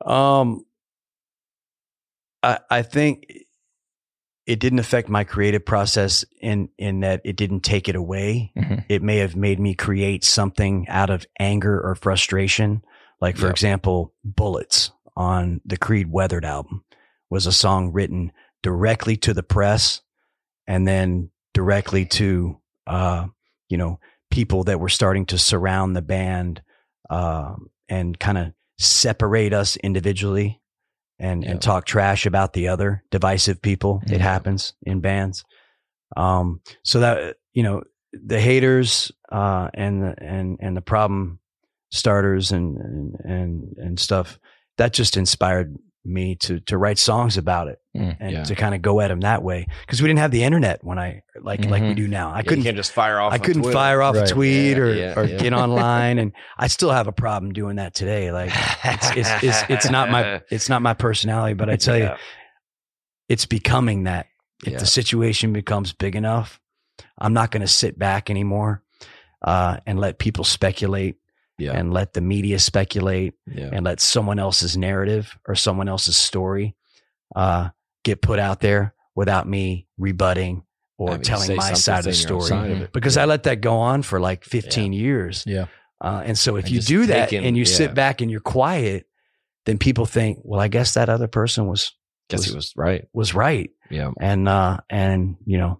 I think it didn't affect my creative process in that it didn't take it away. Mm-hmm. It may have made me create something out of anger or frustration. Like, for example, Bullets on the Creed Weathered album was a song written directly to the press and then directly to, people that were starting to surround the band, and kind of separate us individually and talk trash about the other divisive people. It happens in bands. So that, the haters, and the problem starters and stuff, that just inspired me to write songs about it and to kind of go at them that way, because we didn't have the internet when like we do now. You can't just fire off. I couldn't fire off a tweet or get online, and I still have a problem doing that today. Like it's not my personality, but I tell you, it's becoming that. If the situation becomes big enough, I'm not going to sit back anymore and let people speculate. And let the media speculate and let someone else's narrative or someone else's story get put out there without me rebutting or telling my side of the story. Because I let that go on for like 15 years. Yeah. And so if you do that and you sit back and you're quiet, then people think, well, I guess that other person was right. Yeah. And I'm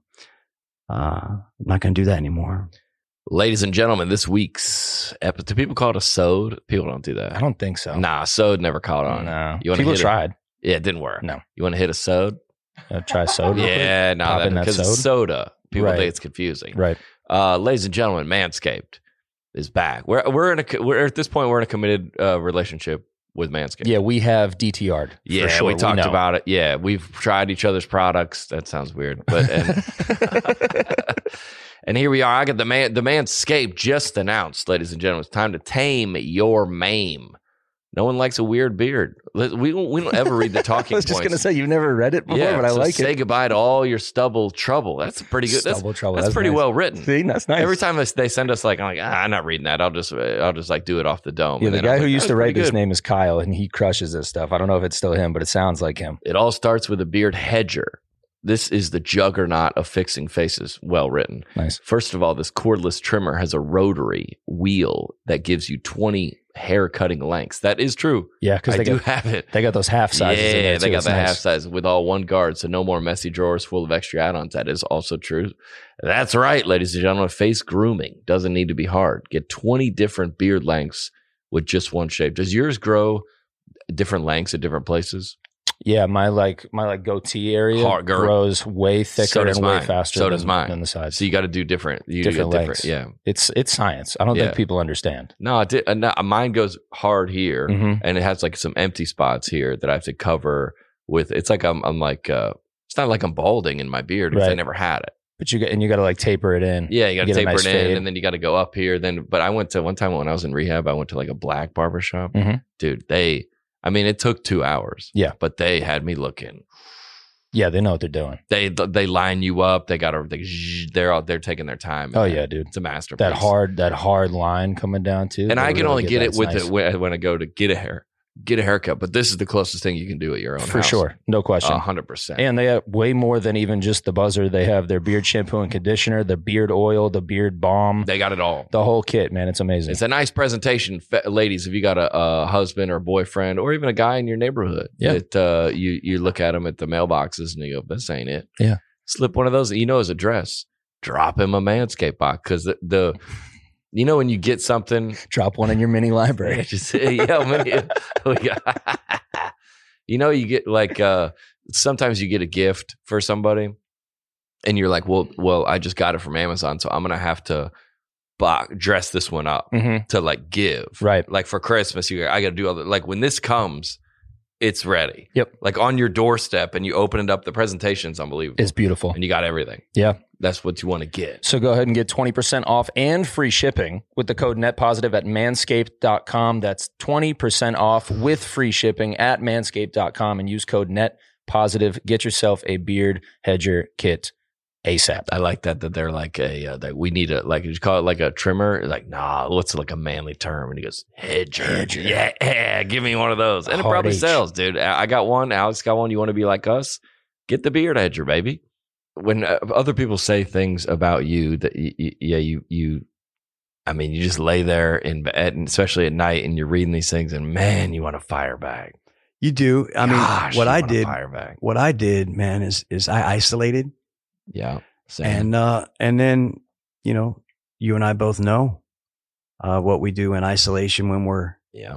not going to do that anymore. Ladies and gentlemen, this week's episode, do people call it a sode? People don't do that. I don't think so. Nah, sode never caught on. No. People tried. Yeah, it didn't work. No. You want to hit a sode? Try soda? Yeah, no, because it's soda. People think it's confusing. Right. Ladies and gentlemen, Manscaped is back. We're at this point, we're in a committed relationship with Manscaped. Yeah, we have DTR'd. Yeah, for sure. We talked about it. Yeah, we've tried each other's products. That sounds weird, but and here we are. I got the Manscaped just announced, ladies and gentlemen. It's time to tame your mame. No one likes a weird beard. We don't ever read the talking points. I was just going to say, you've never read it before, but I like it. Say goodbye to all your stubble trouble. That's pretty good. That's pretty nice. Well written. See, that's nice. Every time they send us I'm like, I'm not reading that. I'll just like do it off the dome. Yeah, the guy who used to write this name is Kyle, and he crushes this stuff. I don't know if it's still him, but it sounds like him. It all starts with a beard hedger. This is the juggernaut of fixing faces. Well written. Nice. First of all, this cordless trimmer has a rotary wheel that gives you 20 hair cutting lengths. That is true. Yeah, because they have it. They got those half sizes. Yeah, they got the half size with all one guard, so no more messy drawers full of extra add-ons. That is also true. That's right, ladies and gentlemen. Face grooming doesn't need to be hard. Get 20 different beard lengths with just one shape. Does yours grow different lengths at different places? Yeah, my goatee area grows way thicker and way faster than the sides. So you got to do different. Different lengths. Yeah, it's science. I don't think people understand. No, mine goes hard here, and it has like some empty spots here that I have to cover with. It's like I'm like it's not like I'm balding in my beard because I never had it. But you got to like taper it in. Yeah, you got to taper it in, and then you got to go up here. But I went to one time when I was in rehab. I went to like a black barbershop. Dude, it took 2 hours. Yeah. But they had me looking. Yeah, they know what they're doing. They line you up. They got everything. They're taking their time. Oh, yeah, dude. It's a masterpiece. That hard line coming down too. And I can only get it with it when I go to get a haircut. But this is the closest thing you can do at your own house. For sure. No question. 100%. And they have way more than even just the buzzer. They have their beard shampoo and conditioner, the beard oil, the beard balm. They got it all. The whole kit, man. It's amazing. It's a nice presentation. Ladies, if you got a husband or a boyfriend or even a guy in your neighborhood that you look at him at the mailboxes and you go, this ain't it. Yeah. Slip one of those, his address. Drop him a Manscaped box because the when you get something, drop one in your mini library. You get like sometimes you get a gift for somebody, and you're like, well, I just got it from Amazon, so I'm gonna have to dress this one up to like give. Right. Like for Christmas, I got to do all that. Like when this comes, it's ready. Yep. Like on your doorstep, and you open it up. The presentation's unbelievable. It's beautiful. And you got everything. Yeah. That's what you want to get. So go ahead and get 20% off and free shipping with the code NetPositive at manscaped.com. That's 20% off with free shipping at manscaped.com, and use code NetPositive. Get yourself a beard hedger kit ASAP. I like that they're like that we need a, like, you call it like a trimmer? Like, nah, what's like a manly term? And he goes, hedger. Yeah, give me one of those. And it probably sells, dude. I got one. Alex got one. You want to be like us? Get the beard hedger, baby. When other people say things about you that you just lay there in bed, and especially at night, and you're reading these things, and man, you want to fire back. You do. I mean, what I did, man, is I isolated. Yeah. Same. And then, you and I both know what we do in isolation when we're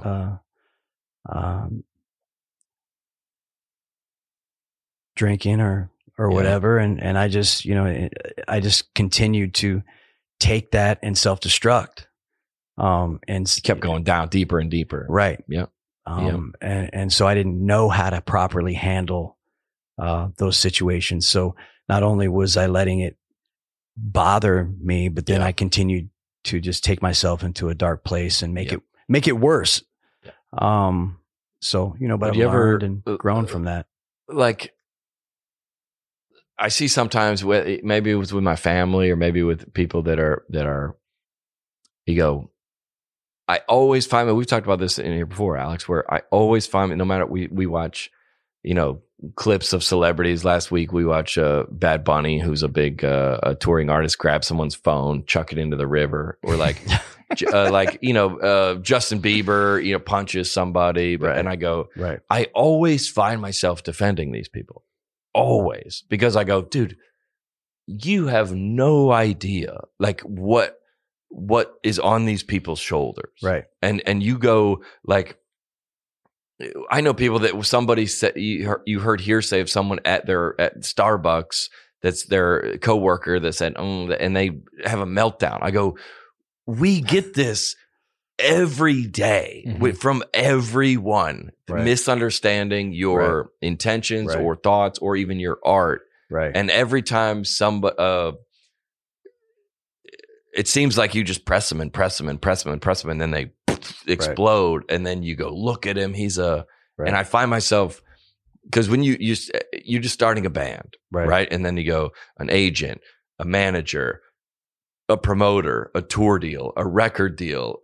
drinking or whatever. And I just, I just continued to take that and self-destruct. And kept going down deeper and deeper. Right. Yeah. And so I didn't know how to properly handle those situations. So not only was I letting it bother me, but then I continued to just take myself into a dark place and make it worse. Yeah. So, but I've learned and grown from that. Like, I see sometimes maybe it was with my family or maybe with people that are, you go, I always find, we've talked about this in here before, Alex, where I always find, no matter, we watch, clips of celebrities. Last week we watched Bad Bunny, who's a big a touring artist, grab someone's phone, chuck it into the river, or like Justin Bieber, punches somebody, and I go, right. I always find myself defending these people, always, because I go, dude, you have no idea like what is on these people's shoulders, right? And you go like, I know people that somebody said, you heard hearsay of someone at Starbucks that's their coworker that said, and they have a meltdown. I go, we get this every day from everyone, misunderstanding your intentions or thoughts or even your art. Right. And every time it seems like you just press them and press them and press them and press them, and then they explode, and then you go, look at him, he's and I find myself, because when you're just starting a band, right? And then you go, an agent, a manager, a promoter, a tour deal, a record deal,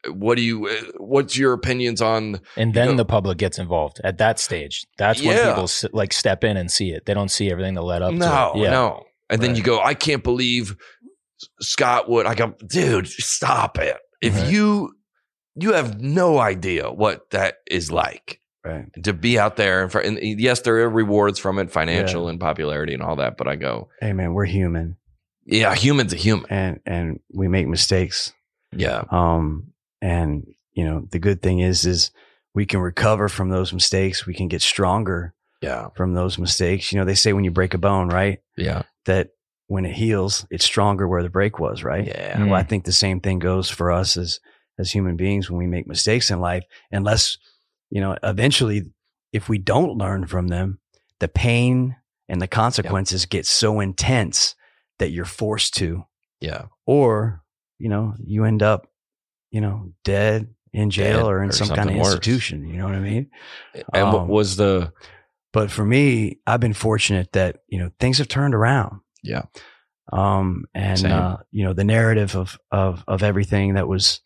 what's your opinions on? And then the public gets involved at that stage. That's when people like step in and see it. They don't see everything that led up to it. No. And then you go, I can't believe Scott Wood. I go, dude, stop it. If you have no idea what that is like, to be out there. And yes, there are rewards from it, financial and popularity and all that. But I go, hey man, we're human. Yeah, human's a human, and we make mistakes. Yeah. And the good thing is we can recover from those mistakes. We can get stronger. Yeah. From those mistakes. They say when you break a bone, right? Yeah. That when it heals, it's stronger where the break was, right? Yeah. Well, I think the same thing goes for us as human beings when we make mistakes in life, unless, eventually if we don't learn from them, the pain and the consequences get so intense that you're forced to. Yeah. Or, you end up, dead, in jail, or in some kind of institution. You know what I mean? And what was but for me, I've been fortunate that, things have turned around. Yeah. And, the narrative of everything that was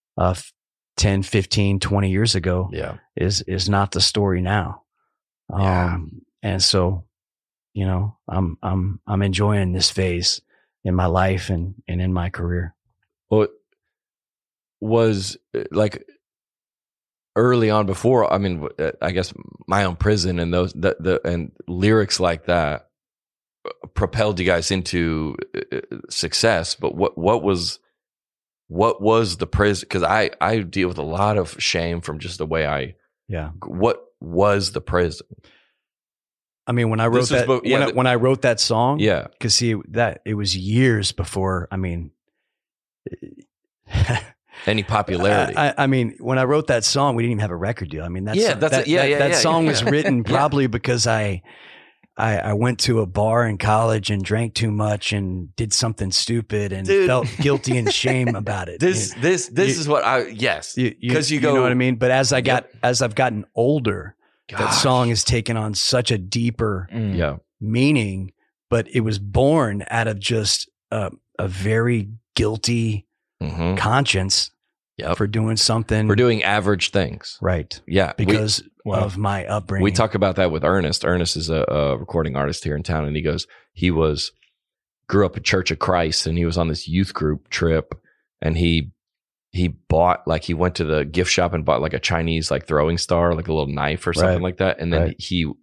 10, 15, 20 years ago is not the story now. And so, I'm enjoying this phase in my life and in my career. Well, it was like early on before, I guess My Own Prison and those, and lyrics like that propelled you guys into success. But what was the prison? Because I deal with a lot of shame from just the way what was the prison? When I wrote when I wrote that song, because see that it was years before. any popularity. I mean, when I wrote that song, we didn't even have a record deal. I mean, that song was written probably because I went to a bar in college and drank too much and did something stupid and felt guilty and shame about it. This is what because you go, you know what I mean? But as I've gotten older, that song has taken on such a deeper meaning, but it was born out of just a very guilty conscience for doing something. We're doing average things. Right. Yeah. Because of my upbringing. We talk about that with Ernest. Ernest is a recording artist here in town. And he goes, grew up at Church of Christ, and he was on this youth group trip, and he bought, like, he went to the gift shop and bought like a Chinese, like, throwing star, like a little knife or something like that. And then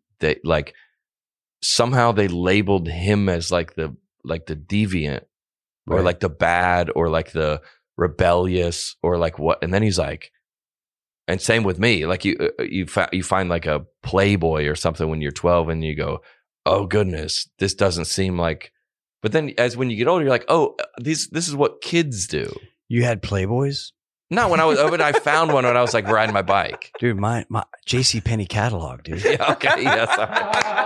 somehow they labeled him as like the deviant or like the bad or like the rebellious or like what. And then he's like, and same with me, like you find like a Playboy or something when you're 12 and you go, oh goodness, this doesn't seem like, but then when you get older, you're like, oh, this is what kids do. You had Playboys? No, when I found one when I was like riding my bike. Dude, my JCPenney catalog, dude. Yeah, okay, yeah, sorry.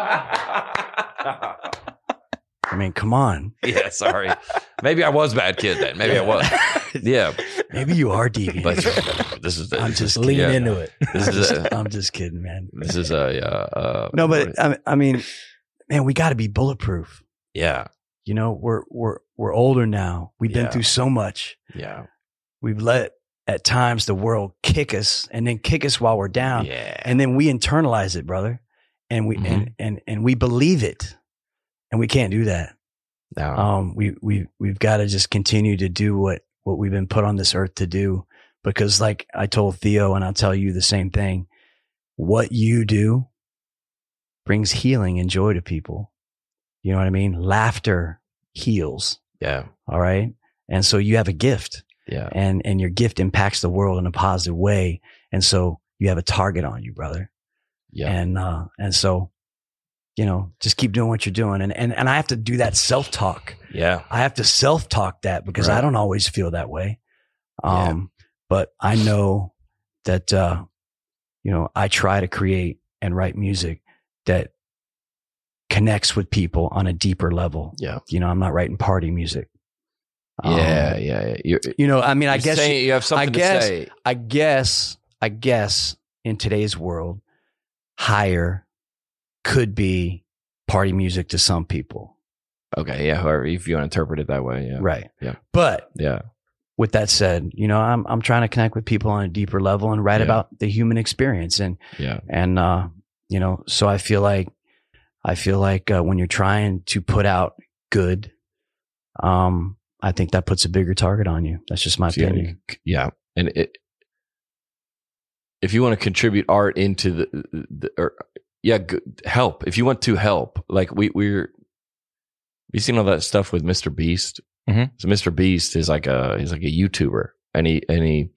I mean, come on. Yeah, sorry. Maybe I was a bad kid then. Maybe I was. Yeah. Maybe you are deviant. But I'm just leaning into it. I'm just kidding, man. This is no, but I mean, man, we got to be bulletproof. Yeah. You know, we're older now. We've been through so much. Yeah. We've let at times the world kick us and then kick us while we're down. Yeah. And then we internalize it, brother. And we and we believe it. And we can't do that. No. We've got to just continue to do what we've been put on this earth to do, because like I told Theo, and I'll tell you the same thing, what you do brings healing and joy to people. You know what I mean? Laughter heals. Yeah. All right. And so you have a gift. Yeah. And your gift impacts the world in a positive way. And so you have a target on you, brother. Yeah. And so, you know, just keep doing what you're doing. And I have to do that self-talk. Yeah. I have to self-talk that because I don't always feel that way. But I know that, you know, I try to create and write music that connects with people on a deeper level. Yeah. You know, I'm not writing party music. Yeah. You know, I mean, I guess you have something to say. I guess in today's world, higher could be party music to some people. Okay. Yeah. However, if you want to interpret it that way. Yeah. Right. Yeah. But yeah. With that said, you know, I'm trying to connect with people on a deeper level and write about the human experience. And you know, so I feel like when you're trying to put out good, I think that puts a bigger target on you. That's just my opinion. Yeah. And if you want to contribute art into help. If you want to help, like you seen all that stuff with Mr. Beast? Mm-hmm. So Mr. Beast is like a YouTuber, and he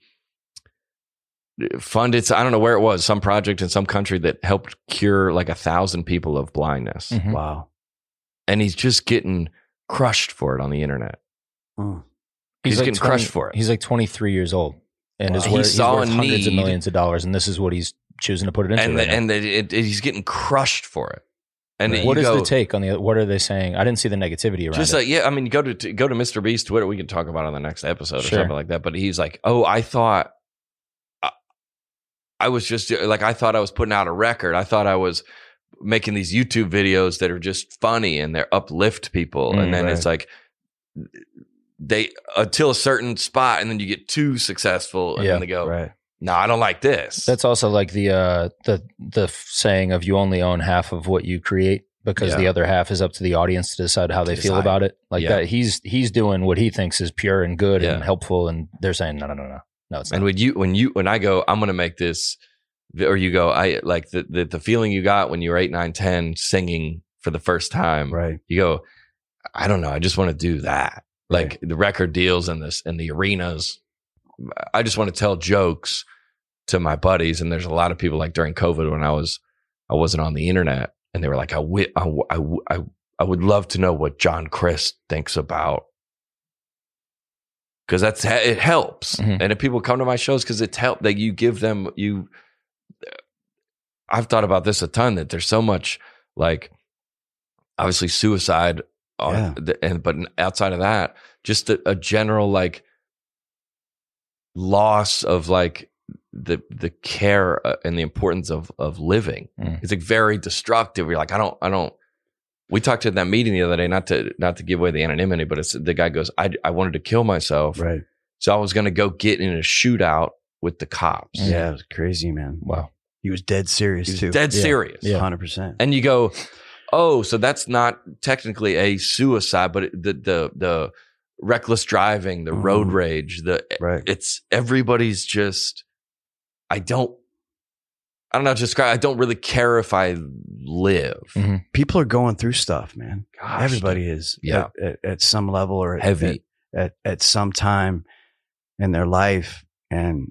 funded, I don't know where it was, some project in some country that helped cure like 1,000 people of blindness. Mm-hmm. Wow. And he's just getting crushed for it on the internet. He's like getting crushed for it. He's like 23 years old, and he's worth hundreds of millions of dollars, and this is what he's choosing to put it into. He's getting crushed for it. And what is the take on what are they saying? I didn't see the negativity around just it. Like, yeah, I mean, go to Mr. Beast's Twitter. We can talk about it on the next episode or something like that. But he's like, oh, I thought I was just like, I thought I was putting out a record. I thought I was making these YouTube videos that are just funny and they uplift people. And then it's like they until a certain spot, and then you get too successful, and then they go, no, I don't like this. That's also like the saying of you only own half of what you create, because the other half is up to the audience to decide how they feel about it. Like that, he's doing what he thinks is pure and good and helpful, and they're saying no, it's not. And when I go, I'm going to make this, or you go, I like the feeling you got when you were 8, 9, 10 singing for the first time. Right. You go, I don't know, I just want to do that. Like the record deals and the arenas. I just want to tell jokes to my buddies. And there's a lot of people, like during COVID when I wasn't on the internet, and they were like, I would love to know what John Crist thinks about because it helps. And if people come to my shows because it's help, that you give them I've thought about this a ton, that there's so much like obviously suicide but outside of that, just a general like loss of like the care and the importance of living. It's like very destructive. You're like, I don't. We talked at that meeting the other day, not to give away the anonymity, but it's the guy goes, I wanted to kill myself, right? So I was going to go get in a shootout with the cops. Yeah, it was crazy, man. Wow, he was dead serious too. Dead serious, 100%. And you go, oh, so that's not technically a suicide, but the reckless driving, the road rage, it's everybody's just. I don't know. I don't really care if I live. People are going through stuff, man. Gosh, everybody is at some level or heavy at some time in their life. And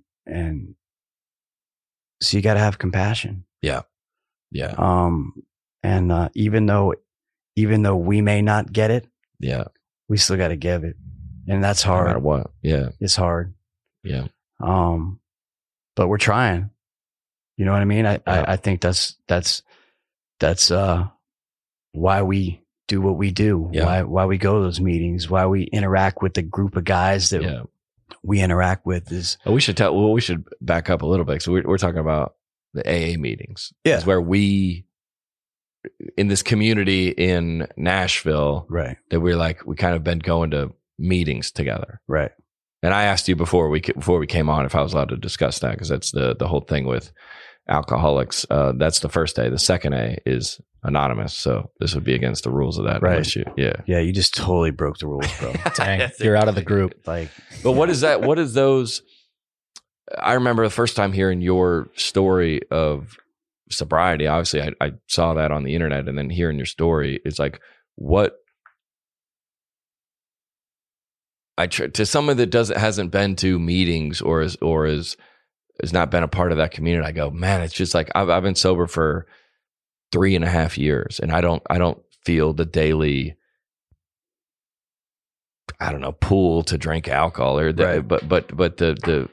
so you got to have compassion. Yeah. And even though we may not get it, we still got to give it. And that's hard. No matter what. Yeah. It's hard. Yeah. But we're trying. You know what I mean? I think that's why we do what we do. Yeah. Why we go to those meetings. Why we interact with the group of guys that we interact with. Is we should back up a little bit. So we're talking about the AA meetings. Yeah, it's where we in this community in Nashville, right? That we kind of been going to meetings together, right? And I asked you before we came on if I was allowed to discuss that, because that's the whole thing with alcoholics. That's the first A. The second A is anonymous, so this would be against the rules of that. Right? Yeah. You just totally broke the rules, bro. Dang, you're out of the group. But what is that? What is those? I remember the first time hearing your story of sobriety. Obviously, I saw that on the internet, and then hearing your story, it's like what. To someone that hasn't been to meetings or has not been a part of that community, I go, man, it's just like I've been sober for 3.5 years, and I don't feel the daily, I don't know, pull to drink alcohol or the, right. but the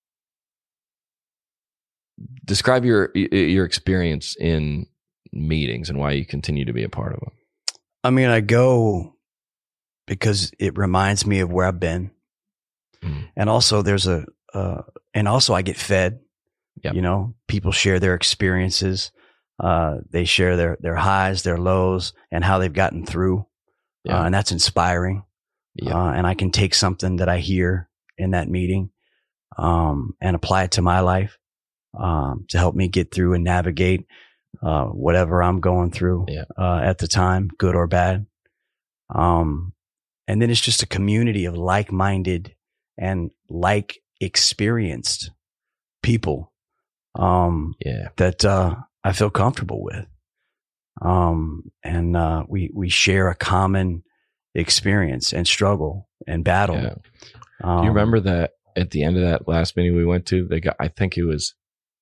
describe your experience in meetings and why you continue to be a part of them. I mean, I go because it reminds me of where I've been. And also there's and also I get fed, you know, people share their experiences. They share their highs, their lows, and how they've gotten through. And that's inspiring. And I can take something that I hear in that meeting, and apply it to my life, to help me get through and navigate, whatever I'm going through, at the time, good or bad. And then it's just a community of like-minded and experienced people, that, I feel comfortable with. And we share a common experience and struggle and battle. Yeah. Do you remember that at the end of that last meeting we went to, I think it was,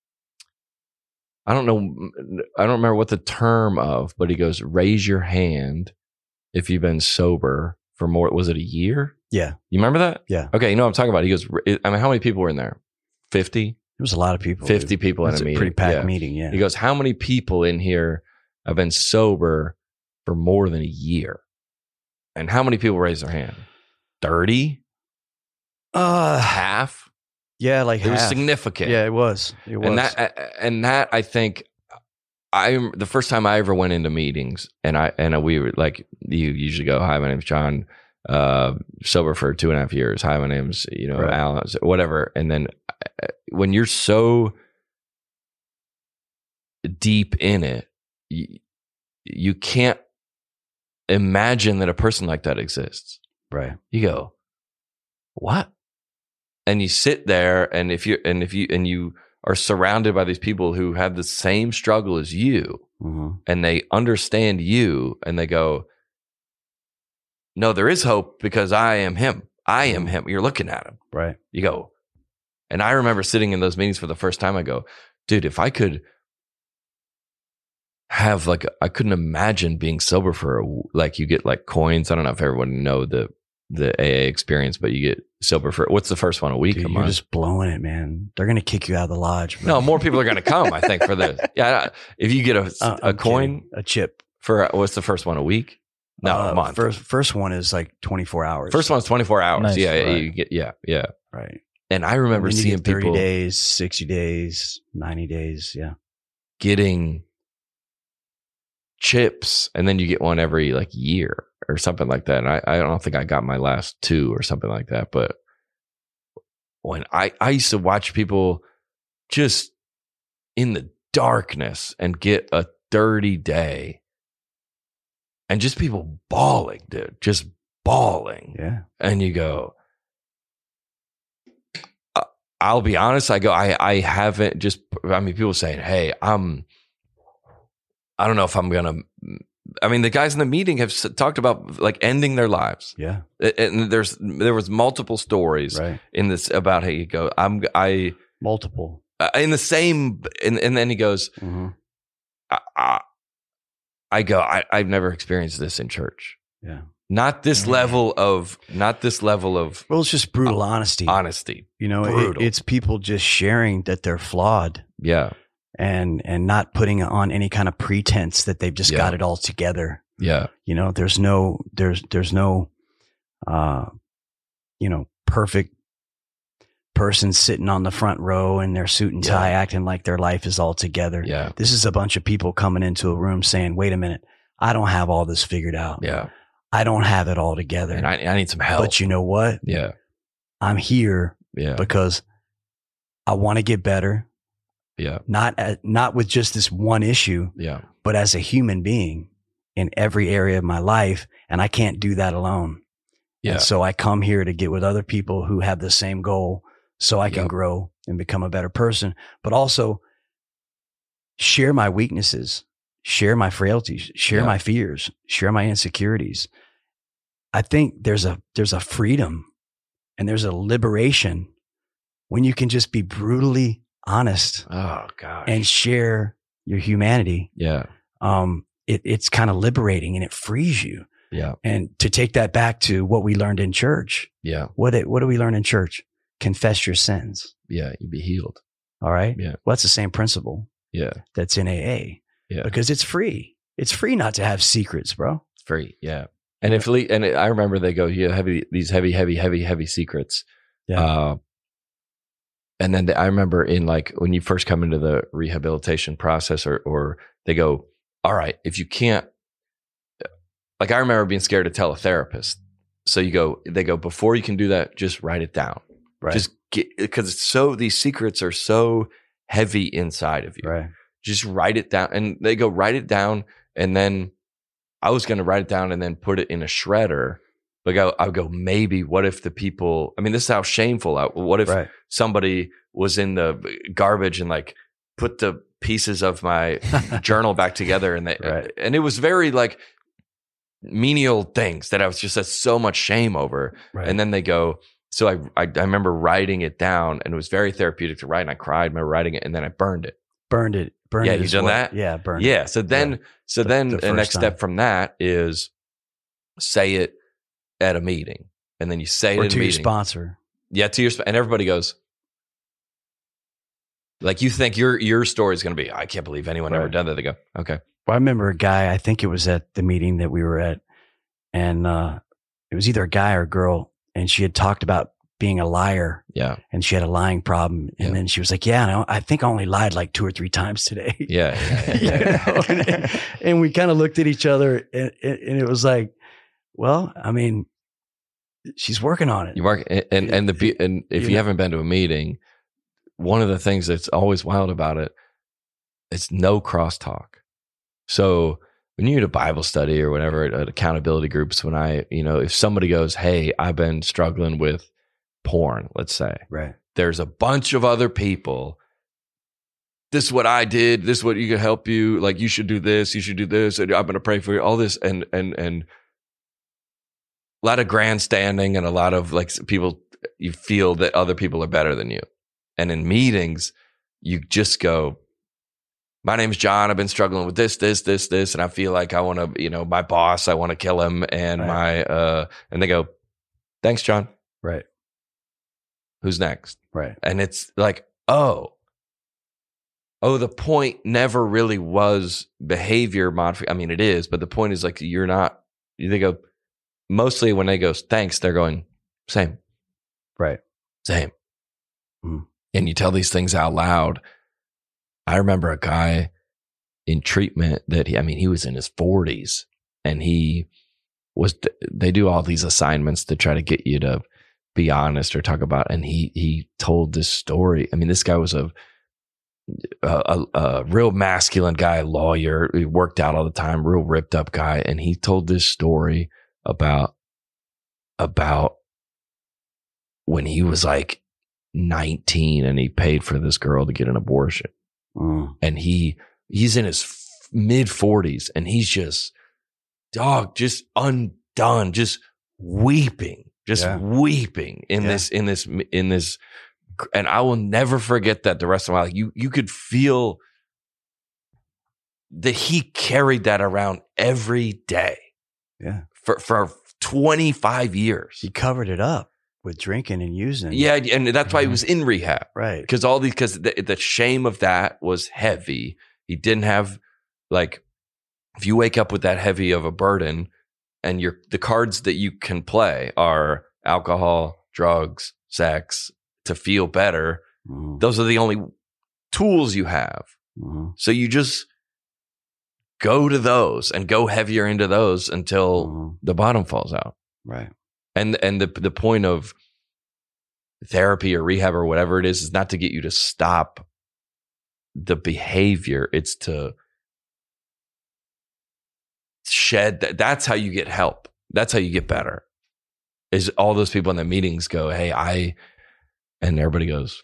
I don't remember what the term of, but he goes, raise your hand if you've been sober for more, was it a year? Yeah. You remember that? Yeah. Okay. You know what I'm talking about? He goes, I mean, how many people were in there? 50? There was a lot of people. 50 people in a meeting. Pretty packed meeting, yeah. He goes, how many people in here have been sober for more than a year? And how many people raised their hand? 30? Half? Yeah, like half. It was significant. Yeah, it was. And that I think the first time I ever went into meetings, and we were like, you usually go, hi, my name's John, sober for 2.5 years. Hi, my name's, right. Alan, whatever. And then when you're so deep in it, you can't imagine that a person like that exists. Right. You go, what? And you sit there, and if you are surrounded by these people who have the same struggle as you, and they understand you, and they go, no, there is hope because I am him. I am him. You're looking at him. Right. You go. And I remember sitting in those meetings for the first time. I go, dude, if I could have I couldn't imagine being sober for you get like coins. I don't know if everyone know the AA experience, but you get sober for what's the first one, a week? Dude, you're just blowing it, man. They're gonna kick you out of the lodge. Bro. No, more people are gonna come. I think for this. Yeah, if you get a coin, a chip for what's the first one, a week? No, a month. First one is like 24 hours. First one's 24 hours. Nice, yeah, right. you get, yeah, right. And I remember seeing 30 people 30 days, 60 days, 90 days. Yeah, getting chips, and then you get one every like year or something like that. And I don't think I got my last 2 or something like that. But when I used to watch people just in the darkness and get a 30-day, and just people bawling, dude, just bawling. yeah. And you go, I'll be honest. I go, I haven't just, I mean, people saying, hey, I don't know if I'm going to, I mean, the guys in the meeting have talked about like ending their lives. Yeah. And there was multiple stories in this about how you go, multiple in the same, and then he goes, mm-hmm. I go, I've never experienced this in church. Yeah. Not this level of. Well, it's just brutal honesty. You know, it's people just sharing that they're flawed. Yeah. And not putting on any kind of pretense that they've just got it all together. Yeah. You know, there's no, perfect person sitting on the front row in their suit and tie acting like their life is all together. Yeah. This is a bunch of people coming into a room saying, wait a minute, I don't have all this figured out. Yeah. I don't have it all together. And I need some help. But you know what? Yeah. I'm here because I want to get better. Yeah. Not with just this one issue. Yeah. But as a human being in every area of my life. And I can't do that alone. Yeah. And so I come here to get with other people who have the same goal so I can grow and become a better person, but also share my weaknesses, share my frailties, share my fears, share my insecurities. I think there's a freedom and there's a liberation when you can just be brutally honest. Oh gosh. And share your humanity. Yeah. It's kind of liberating and it frees you. Yeah. And to take that back to what we learned in church. Yeah. What do we learn in church? Confess your sins. Yeah. You'd be healed. All right. Yeah. Well, that's the same principle. Yeah. That's in AA. Yeah. Because it's free. It's free not to have secrets, bro. It's free. Yeah. And I remember they go, these heavy secrets. Yeah. And then I remember in like when you first come into the rehabilitation process or they go, all right, if you can't, like I remember being scared to tell a therapist. So they go, before you can do that, just write it down. Right. Just because these secrets are so heavy inside of you. Right. Just write it down. And they go, write it down. And then I was going to write it down and then put it in a shredder. But I would go, maybe what if the people, I mean, this is how shameful, what if somebody was in the garbage and like put the pieces of my journal back together and and it was very like menial things that I was just had so much shame over. Right. And then they go, so I remember writing it down and it was very therapeutic to write and I cried, I remember writing it and then I burned it. Yeah, you done that? Yeah, burned it. Yeah. So then the next step from that is say it at a meeting. And then you say it or in a meeting. To your sponsor. Yeah, to your and everybody goes, like you think your story is going to be, I can't believe anyone ever done that. They go, okay. Well, I remember a guy, I think it was at the meeting that we were at, and it was either a guy or a girl, and she had talked about being a liar. Yeah. And she had a lying problem. And then she was like, yeah, I think I only lied like 2 or 3 times today. Yeah. And we kind of looked at each other and it was like, well, I mean, she's working on it. You work, and if you haven't been to a meeting, one of the things that's always wild about it, it's no crosstalk. So when you're at a Bible study or whatever, at accountability groups, if somebody goes, hey, I've been struggling with porn, let's say, right? There's a bunch of other people. This is what I did. This is what you can help you. Like you should do this. You should do this. And I'm going to pray for you. All this and a lot of grandstanding and a lot of like people. You feel that other people are better than you. And in meetings, you just go, my name's John. I've been struggling with this. And I feel like I want to, my boss, I want to kill him. And and they go, thanks, John. Right. Who's next? Right. And it's like, oh, the point never really was behavior modification. I mean, it is, but the point is like, they go, mostly when they go, thanks, they're going, same. Right. Same. And you tell these things out loud. I remember a guy in treatment that he was in his 40s, and they do all these assignments to try to get you to be honest or talk about, and he told this story. I mean, this guy was a real masculine guy, lawyer. He worked out all the time, real ripped up guy. And he told this story about when he was like 19 and he paid for this girl to get an abortion. And he's in his mid 40s and he's just undone, just weeping in this. And I will never forget that the rest of my life. You could feel that he carried that around every day. Yeah. For 25 years. He covered it up with drinking and using. Yeah, and that's why he was in rehab. Right. Because the shame of that was heavy. He didn't have, like, if you wake up with that heavy of a burden and the cards that you can play are alcohol, drugs, sex, to feel better, those are the only tools you have. So you just go to those and go heavier into those until the bottom falls out. Right. And the point of therapy or rehab or whatever it is not to get you to stop the behavior. It's to shed that. That's how you get help. That's how you get better. Is all those people in the meetings go, hey, and everybody goes,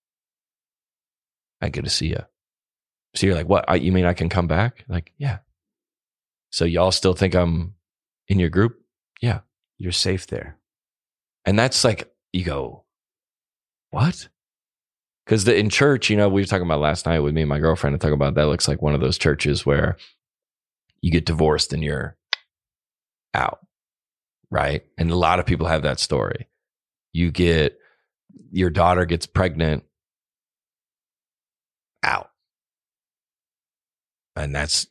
I get to see you. So you're like, what? You mean I can come back? Like, yeah. So y'all still think I'm in your group? Yeah. You're safe there. And that's like, you go, what? Because in church, we were talking about last night with me and my girlfriend and talking about that looks like one of those churches where you get divorced and you're out, right? And a lot of people have that story. Your daughter gets pregnant, out. And that's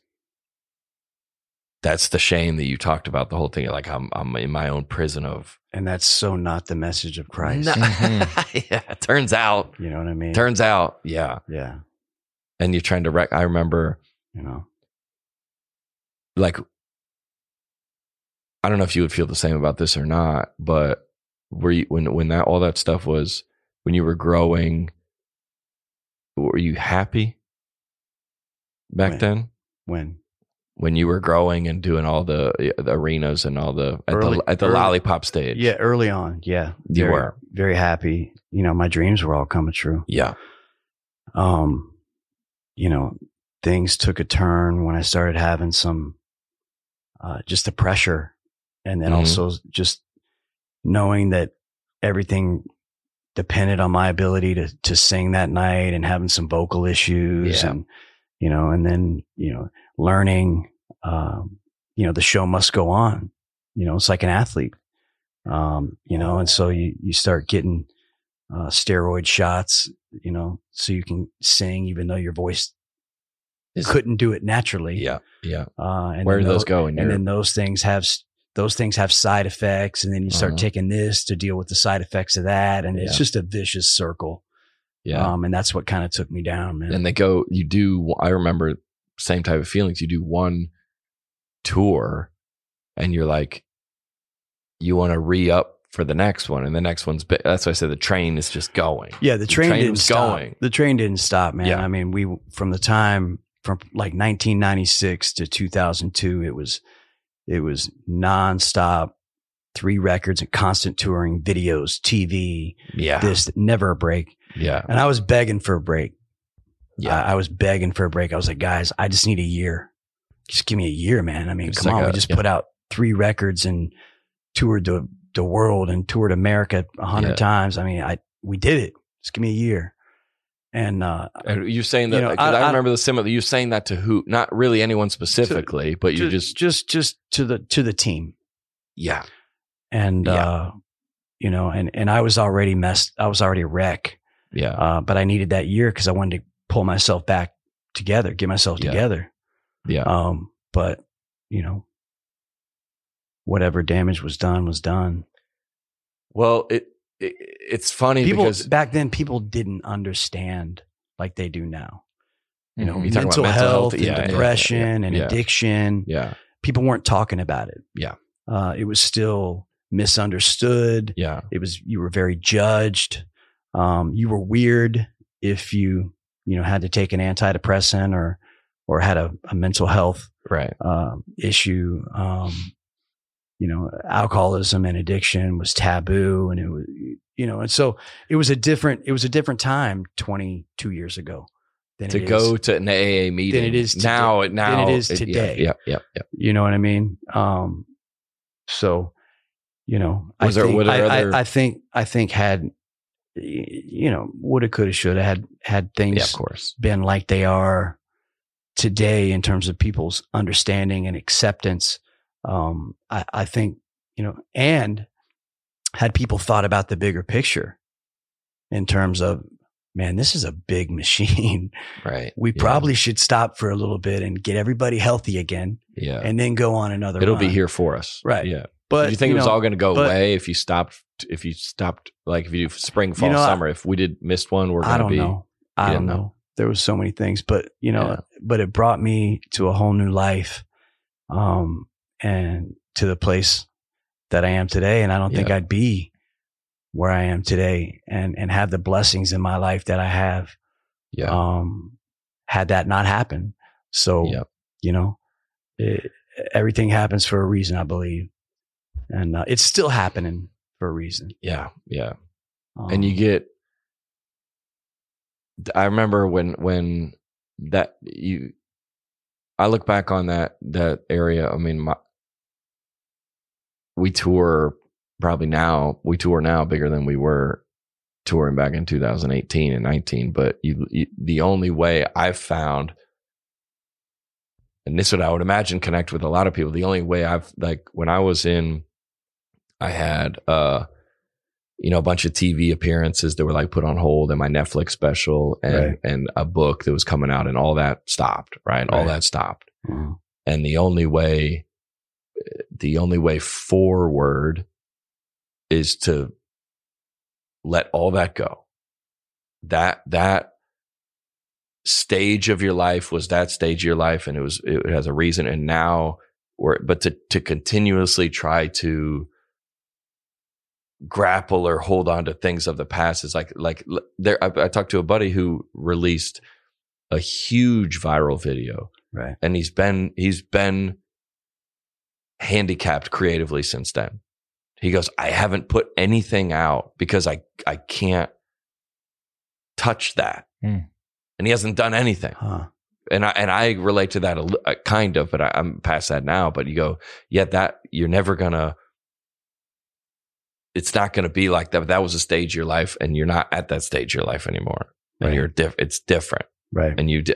the shame that you talked about, the whole thing. Like I'm in my own prison of. And that's so not the message of Christ. No. Yeah, turns out. You know what I mean? Turns out. Yeah. Yeah. And you're trying to I remember, like, I don't know if you would feel the same about this or not, but when all that stuff was, when you were growing, were you happy back then? When you were growing and doing all the arenas and all at the lollipop stage? Yeah, early on. Yeah, you were very happy. My dreams were all coming true. Yeah. Things took a turn when I started having some, just the pressure, and then also just knowing that everything depended on my ability to sing that night, and having some vocal issues, and then learning, the show must go on. It's like an athlete, and so you start getting steroid shots, so you can sing even though your voice couldn't do it naturally. Yeah, yeah. And where do those go? And then those things have side effects, and then you start taking this to deal with the side effects of that, and it's just a vicious circle. Yeah. And that's what kind of took me down, man. And I remember same type of feelings. You do one tour and you're like, you want to re-up for the next one, and the next one's that's why I said the train is just going. Yeah, the train didn't stop. Going. The train didn't stop, man. Yeah. I mean, from like 1996 to 2002, it was nonstop, 3 records and constant touring, videos, TV. Yeah. This, never a break. Yeah. And I was begging for a break. Yeah. I was begging for a break. I was like, guys, I just need a year. Just give me a year, man. I mean, come on. We just put out 3 records and toured the world and toured America 100 times. I mean, we did it. Just give me a year. And you're saying that, I remember the similar, you saying that to who? Not really anyone specifically, but you just to the team. Yeah. And you know, and I was already a wreck. Yeah. But I needed that year because I wanted to pull myself back together, get myself together. Yeah. But you know, whatever damage was done was done. Well, it's funny because back then people didn't understand like they do now. You know, you talk about mental health and depression and addiction. Yeah. People weren't talking about it. Yeah. It was still misunderstood. Yeah. You were very judged. You were weird if you had to take an antidepressant or had a mental health issue. You know, alcoholism and addiction was taboo, and it was, and so it was a different time 22 years ago. To go to an AA meeting than it is now. Than it is today. Yeah. You know what I mean? So, I think had, woulda, coulda, shoulda had things of course been like they are today in terms of people's understanding and acceptance. I think, and had people thought about the bigger picture in terms of, man, this is a big machine. Right. We probably should stop for a little bit and get everybody healthy again. Yeah. And then go on another It'll run. be here for us. Right. Yeah. But do you think it was all going to go away if you stopped, like if you do spring, fall, summer, if we missed one, we're going to be. I don't know. There was so many things, but but it brought me to a whole new life. And to the place that I am today. And I don't think I'd be where I am today and have the blessings in my life that I have. Yeah. Had that not happened. So, everything happens for a reason, I believe. And it's still happening for a reason. Yeah. Yeah. And you get, I remember when I look back on that area. I mean, we tour now bigger than we were touring back in 2018 and 19. But the only way I've found, and this would, I would imagine, connect with a lot of people. The only way when I was I had, a bunch of TV appearances that were like put on hold, and my Netflix special and a book that was coming out, and all that stopped, right? All that stopped. Mm-hmm. And the only way forward is to let all that go. That stage of your life was that stage of your life, and it has a reason. And now but to continuously try to grapple or hold on to things of the past is like there. I talked to a buddy who released a huge viral video, right? And he's been handicapped creatively since then. He goes, I haven't put anything out because I can't touch that. And he hasn't done anything. Huh. And I relate to that kind of, but I'm past that now. But you go, that you're never gonna. It's not gonna be like that. That was a stage of your life, and you're not at that stage of your life anymore. Right. And it's different, right? And you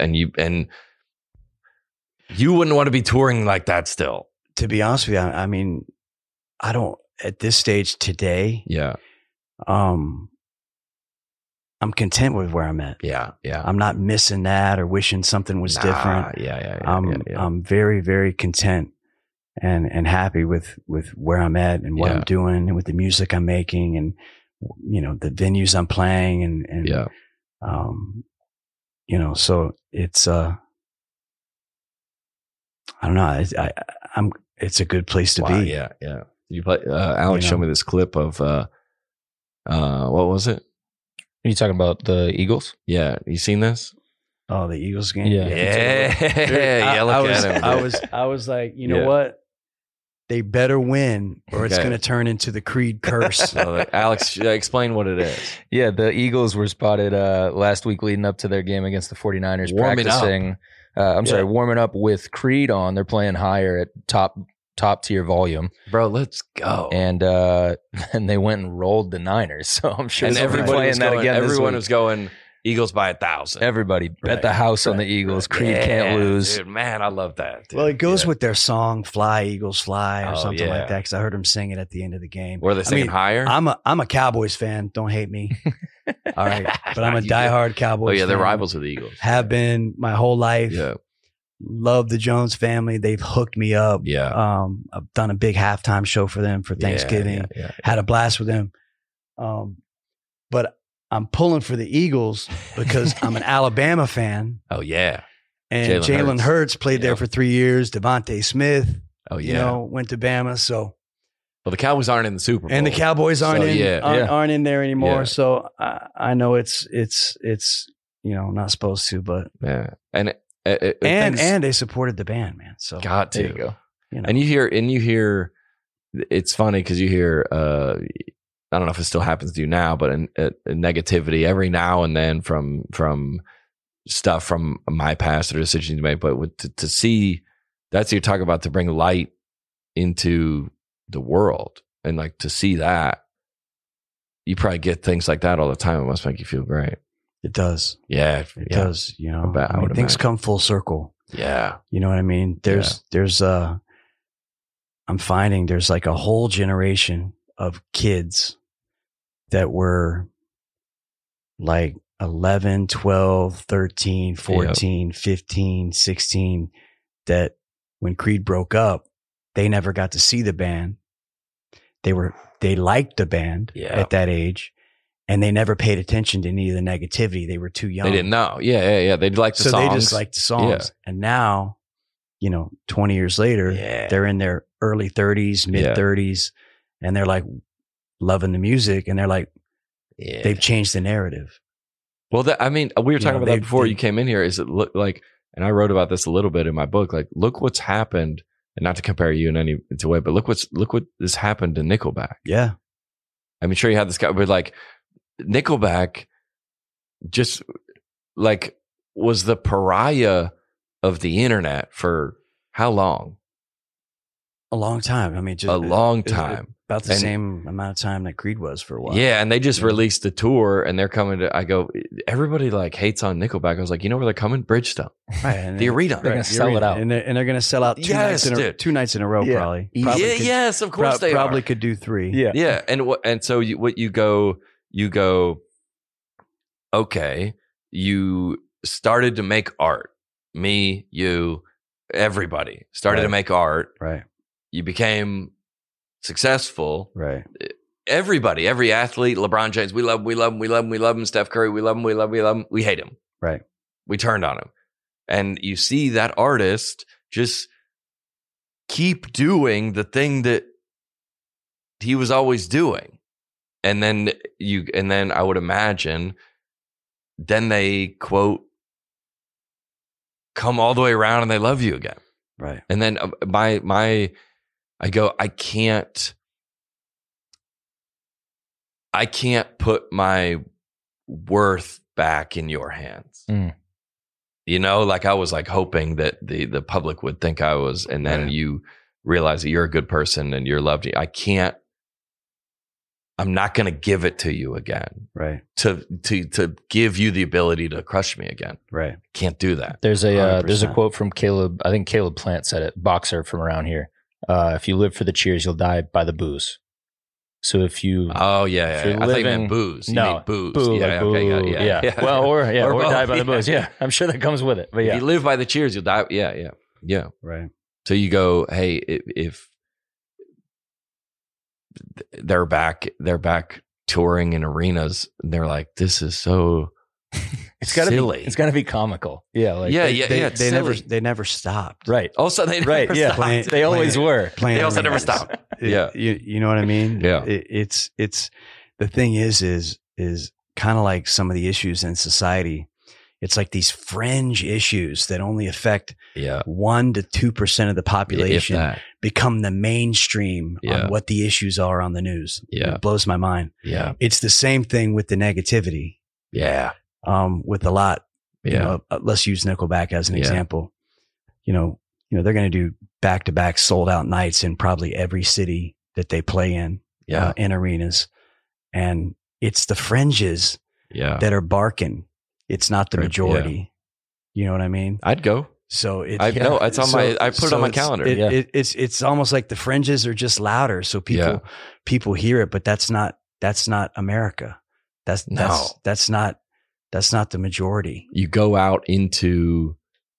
wouldn't want to be touring like that still. To be honest with you, I mean, I don't at this stage today. Yeah. I'm content with where I'm at. Yeah. Yeah. I'm not missing that or wishing something was different. Yeah. I'm very, very content and happy with where I'm at and what I'm doing and with the music I'm making and, the venues I'm playing and so it's, I don't know. It's a good place to be. Yeah. Yeah. You play, Alex showed me this clip of, what was it? Are you talking about the Eagles? Yeah. You seen this? Oh, the Eagles game? Yeah. I was like, you know what? They better win or it's going to turn into the Creed curse. So, Alex, explain what it is. Yeah, the Eagles were spotted last week leading up to their game against the 49ers practicing. Warming up with Creed on. They're playing higher at top tier volume. Bro, let's go. And they went and rolled the Niners. So I'm sure everybody playing that again. Everyone was going, Eagles by 1,000. Everybody bet the house on the Eagles. Creed can't lose. Dude, man, I love that. Dude. Well, it goes with their song "Fly Eagles Fly" or something like that, because I heard them sing it at the end of the game. Were they singing higher? I'm a Cowboys fan. Don't hate me. All right, but I'm a diehard Cowboys. Oh yeah, they're fan. rivals with the Eagles. Have been my whole life. Yeah. Love the Jones family. They've hooked me up. Yeah. I've done a big halftime show for them for Thanksgiving. Yeah. Had a blast with them. But I'm pulling for the Eagles because I'm an Alabama fan. Oh yeah. And Jalen Hurts played there for 3 years. Devontae Smith. Oh yeah. Went to Bama. So. Well, the Cowboys aren't in the Super Bowl, and the Cowboys aren't in there anymore. Yeah. So I know it's not supposed to, but and they supported the band, man. So got to. There you go. And you hear, it's funny because you hear, I don't know if it still happens to you now, but in negativity every now and then from stuff from my past or decisions you made. But to see, that's what you're talking about, to bring light into the world, and like to see that, you probably get things like that all the time. It must make you feel great. It does. Yeah, it does. I mean, things come full circle. Yeah, you know what I mean. There's I'm finding there's like a whole generation of kids that were like 11, 12, 13, 14, 15, 16, that when Creed broke up, they never got to see the band. They liked the band at that age, and they never paid attention to any of the negativity. They were too young. They didn't know. Yeah. They liked the songs. So they just liked the songs. Yeah. And now, 20 years later, they're in their early 30s, mid 30s, and they're like loving the music, and they're like, they've changed the narrative. Well, we were talking about that before you came in here. Is it look like, and I wrote about this a little bit in my book, like, look what's happened. And not to compare you in any way, but look what has happened to Nickelback. Yeah. I mean, sure, you had this guy, but like Nickelback just like was the pariah of the internet for how long? A long time. I mean, just a long time. About the same amount of time that Creed was for a while. Yeah, and they just released the tour, and they're coming to. I go, everybody like hates on Nickelback. I was like, you know where they're coming? Bridgestone, right? The arena. They're going to sell it out, and they're going to sell out 2 nights in a row, probably. Yes, of course they probably could do 3. Yeah, and so you go. Okay, you started to make art. Me, you, everybody started to make art. Right. You became successful. Right. Everybody, every athlete, LeBron James, we love him. Steph Curry, we love him. We hate him. Right. We turned on him. And you see that artist just keep doing the thing that he was always doing. And then I would imagine, then they quote, come all the way around and they love you again. Right. And then I go, I can't put my worth back in your hands. Like I was like hoping that the public would think I was, and then you realize that you're a good person and you're loved. I'm not going to give it to you again. Right. To give you the ability to crush me again. Right. Can't do that. There's a quote from Caleb. I think Caleb Plant said it, boxer from around here. If you live for the cheers, you'll die by the booze. So if you, I thought you meant booze. You mean booze. Boo, yeah, like okay, yeah. Well, or die by the booze. Yeah, I'm sure that comes with it. But if you live by the cheers, you'll die. Yeah. Right. So you go, hey, if they're back touring in arenas, and they're like, this is so. It's gotta silly. It's gotta be comical. Yeah, like they never stopped. Right. Also, they never stopped. They always were. They also never stopped. Yeah. You know what I mean? Yeah. It's the thing is kind of like some of the issues in society. It's like these fringe issues that only affect 1 to 2% of the population become the mainstream on what the issues are on the news. Yeah. It blows my mind. Yeah. It's the same thing with the negativity. Yeah. With a lot. Yeah. Let's use Nickelback as an example. They're going to do back-to-back sold-out nights in probably every city that they play in arenas. And it's the fringes that are barking. it's not the majority. You know what I mean? I'd go. So it's I put it on my calendar. It's almost like the fringes are just louder, so people hear it, but that's not America. That's not the majority. You go out into.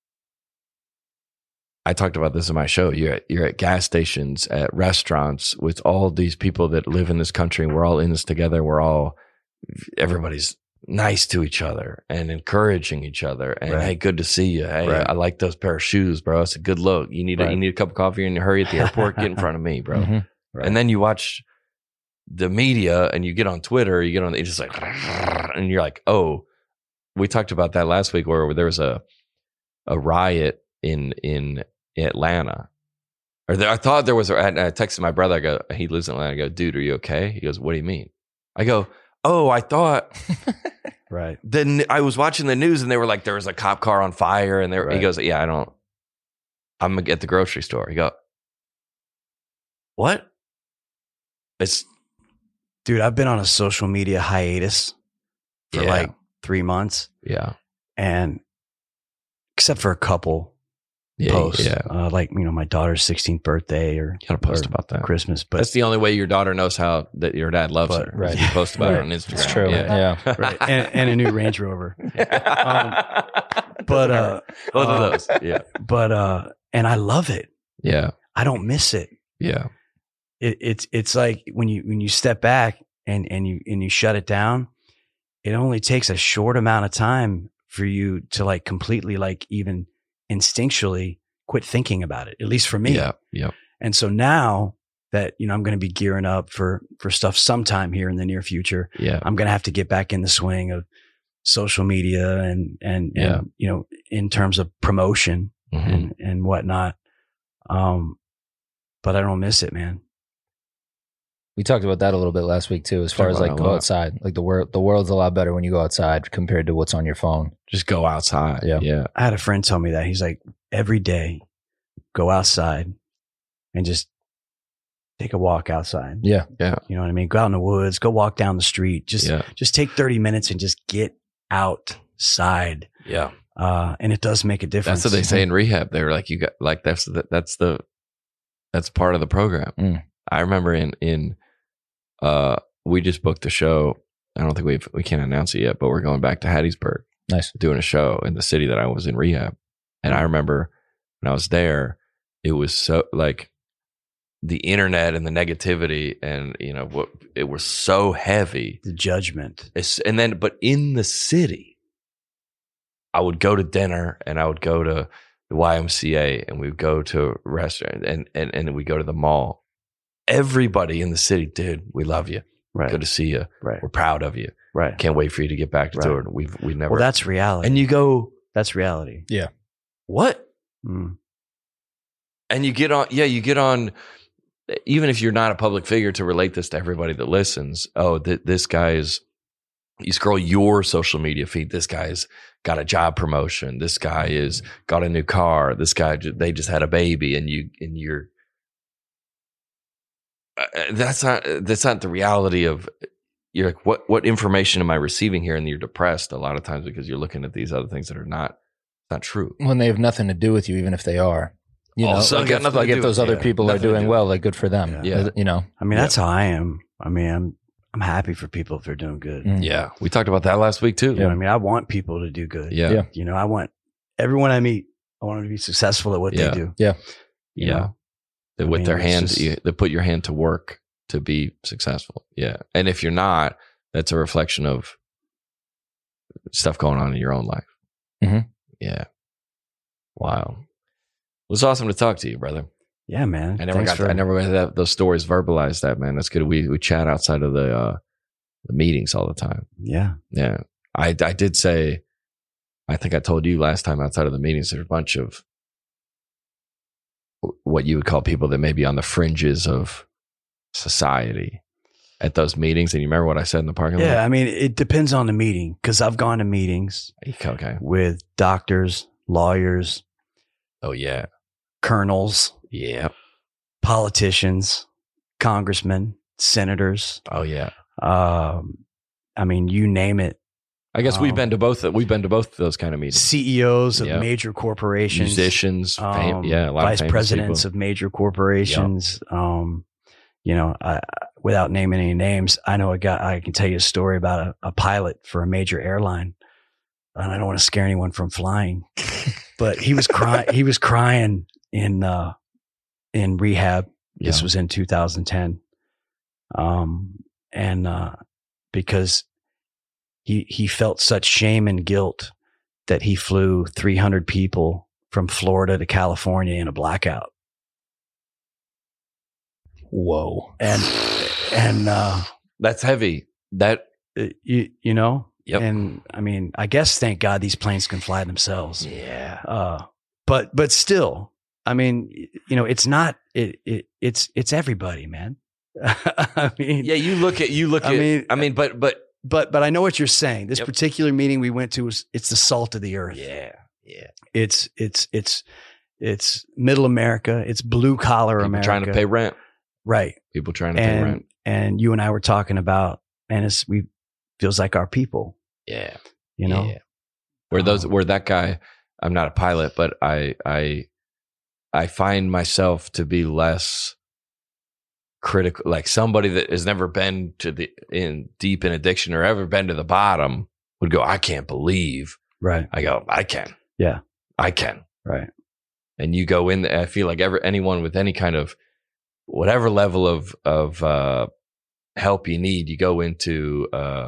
I talked about this in my show. You're at gas stations, at restaurants with all these people that live in this country, and we're all in this together. Everybody's nice to each other and encouraging each other. And hey, good to see you. Hey, I like those pair of shoes, bro. It's a good look. You need a cup of coffee and you hurry at the airport. Get in front of me, bro. Mm-hmm. Right. And then you watch the media and you get on Twitter. It's just like, and you're like, oh, we talked about that last week where there was a riot in Atlanta. I thought there was. I texted my brother. He lives in Atlanta. I go, dude, are you okay? He goes, what do you mean? I go, oh, I thought. Right. Then I was watching the news and they were like, there was a cop car on fire, and he goes, yeah, I'm at the grocery store. He go, what? Dude, I've been on a social media hiatus for like 3 months. Yeah. And except for a couple posts, like, my daughter's 16th birthday or you gotta post about that Christmas, but that's the only way your daughter knows how that your dad loves her. Right. You post about it on Instagram. It's true. Yeah. Right. And a new Range Rover. But both of those. Yeah. But and I love it. Yeah. I don't miss it. Yeah. It's like when you step back and you shut it down, it only takes a short amount of time for you to like completely, like, even instinctually quit thinking about it, at least for me. Yeah. Yeah. And so now that, I'm going to be gearing up for stuff sometime here in the near future, I'm going to have to get back in the swing of social media and in terms of promotion and whatnot. But I don't miss it, man. We talked about that a little bit last week too, as far as like go outside. Like the world's a lot better when you go outside compared to what's on your phone. Just go outside. Yeah. I had a friend tell me that. He's like, every day, go outside and just take a walk outside. Yeah. Yeah. You know what I mean? Go out in the woods, go walk down the street. Just take 30 minutes and just get outside. Yeah. And it does make a difference. That's what they say in rehab. They were like, you got like, that's part of the program. I remember we just booked a show. I don't think we can't announce it yet, but we're going back to Hattiesburg. Nice. Doing a show in the city that I was in rehab. And I remember when I was there, it was so like the internet and the negativity and, it was so heavy. The judgment. But in the city, I would go to dinner and I would go to the YMCA and we'd go to a restaurant and we go to the mall. Everybody in the city, dude, we love you. Right. Good to see you. Right. We're proud of you. Right. Can't wait for you to get back to touring. We've never. Well, that's reality. And you go, that's reality. Yeah. What? Mm. And you get on, even if you're not a public figure, to relate this to everybody that listens. Oh, this guy you scroll your social media feed. This guy's got a job promotion. This guy is got a new car. This guy, they just had a baby, and you're. That's not the reality of. You're like, what information am I receiving here? And you're depressed a lot of times because you're looking at these other things that are not true. When they have nothing to do with you, even if they are. If those other people are doing well, like good for them. Yeah. I mean, that's how I am. I mean, I'm happy for people if they're doing good. Mm. Yeah. We talked about that last week too. You know what I mean? I want people to do good. Yeah. I want everyone I meet, I want them to be successful at what they do. Yeah. With their hand, they put your hand to work to be successful. Yeah. And if you're not, that's a reflection of stuff going on in your own life. Mm-hmm. Yeah. Wow. It was awesome to talk to you, brother. Yeah, man. I never got those stories verbalized. That, man, that's good. We chat outside of the meetings all the time. Yeah, yeah. I did say, I think I told you last time outside of the meetings, there's a bunch of what you would call people that may be on the fringes of society at those meetings. And you remember what I said in the parking lot? Yeah, I mean, it depends on the meeting because I've gone to meetings with doctors, lawyers. Oh yeah. Colonels. Yeah. Politicians, congressmen, senators. Oh yeah. I mean, you name it. I guess we've been to both. We've been to both of those kind of meetings. CEOs of major corporations, musicians, vice presidents of major corporations. Without naming any names, I know a guy. I can tell you a story about a pilot for a major airline, and I don't want to scare anyone from flying, but he was crying. He was crying in rehab. Yeah. This was in 2010, because he felt such shame and guilt that he flew 300 people from Florida to California in a blackout. Whoa. And that's heavy. That, you know? Yep. And I mean, I guess thank God these planes can fly themselves. Yeah. But still, I mean, it's not, it's everybody, man. I mean, yeah, but I know what you're saying. This particular meeting we went to it's the salt of the earth. Yeah. Yeah. It's middle America. It's blue collar America. Trying to pay rent. Right. People trying to pay rent. And you and I were talking about, and feels like our people. Yeah. Yeah. Where that guy, I'm not a pilot, but I find myself to be less critical, like somebody that has never been deep in addiction or ever been to the bottom would go, I can't believe. Right. I go, I can. Yeah. I can. Right. And you go in there, I feel like anyone with any kind of whatever level of help you need, you go into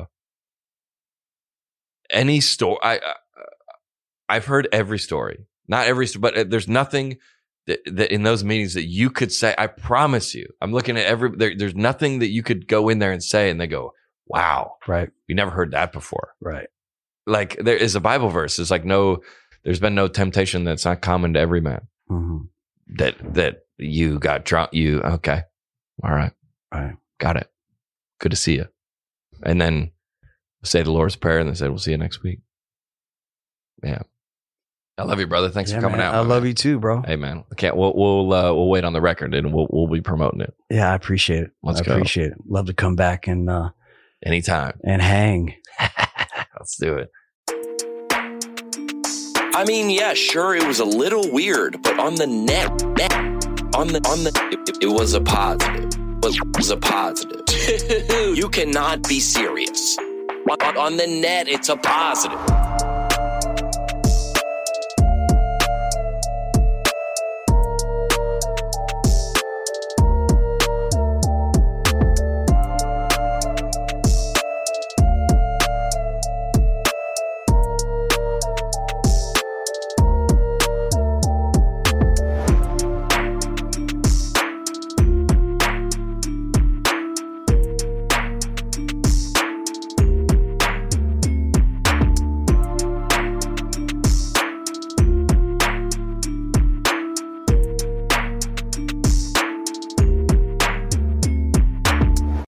any story. I've heard every story, not every story, but there's nothing that in those meetings that you could say, I promise you, I'm looking at there's nothing that you could go in there and say and they go, wow, right, we never heard that before. Right. Like there is a Bible verse. It's like there's been no temptation that's not common to every man. Mm-hmm. That you got drunk. Okay. All right. Got it. Good to see you. And then say the Lord's Prayer and they said, we'll see you next week. Yeah. I love you, brother. Thanks for coming out. I love you too, bro. Hey, man. We'll wait on the record and we'll be promoting it. Yeah, I appreciate it. Let's go. Appreciate it. Love to come back and anytime and hang. Let's do it. I mean, yeah, sure, it was a little weird, but on the net, it was a positive. It was a positive. You cannot be serious. On the net, it's a positive.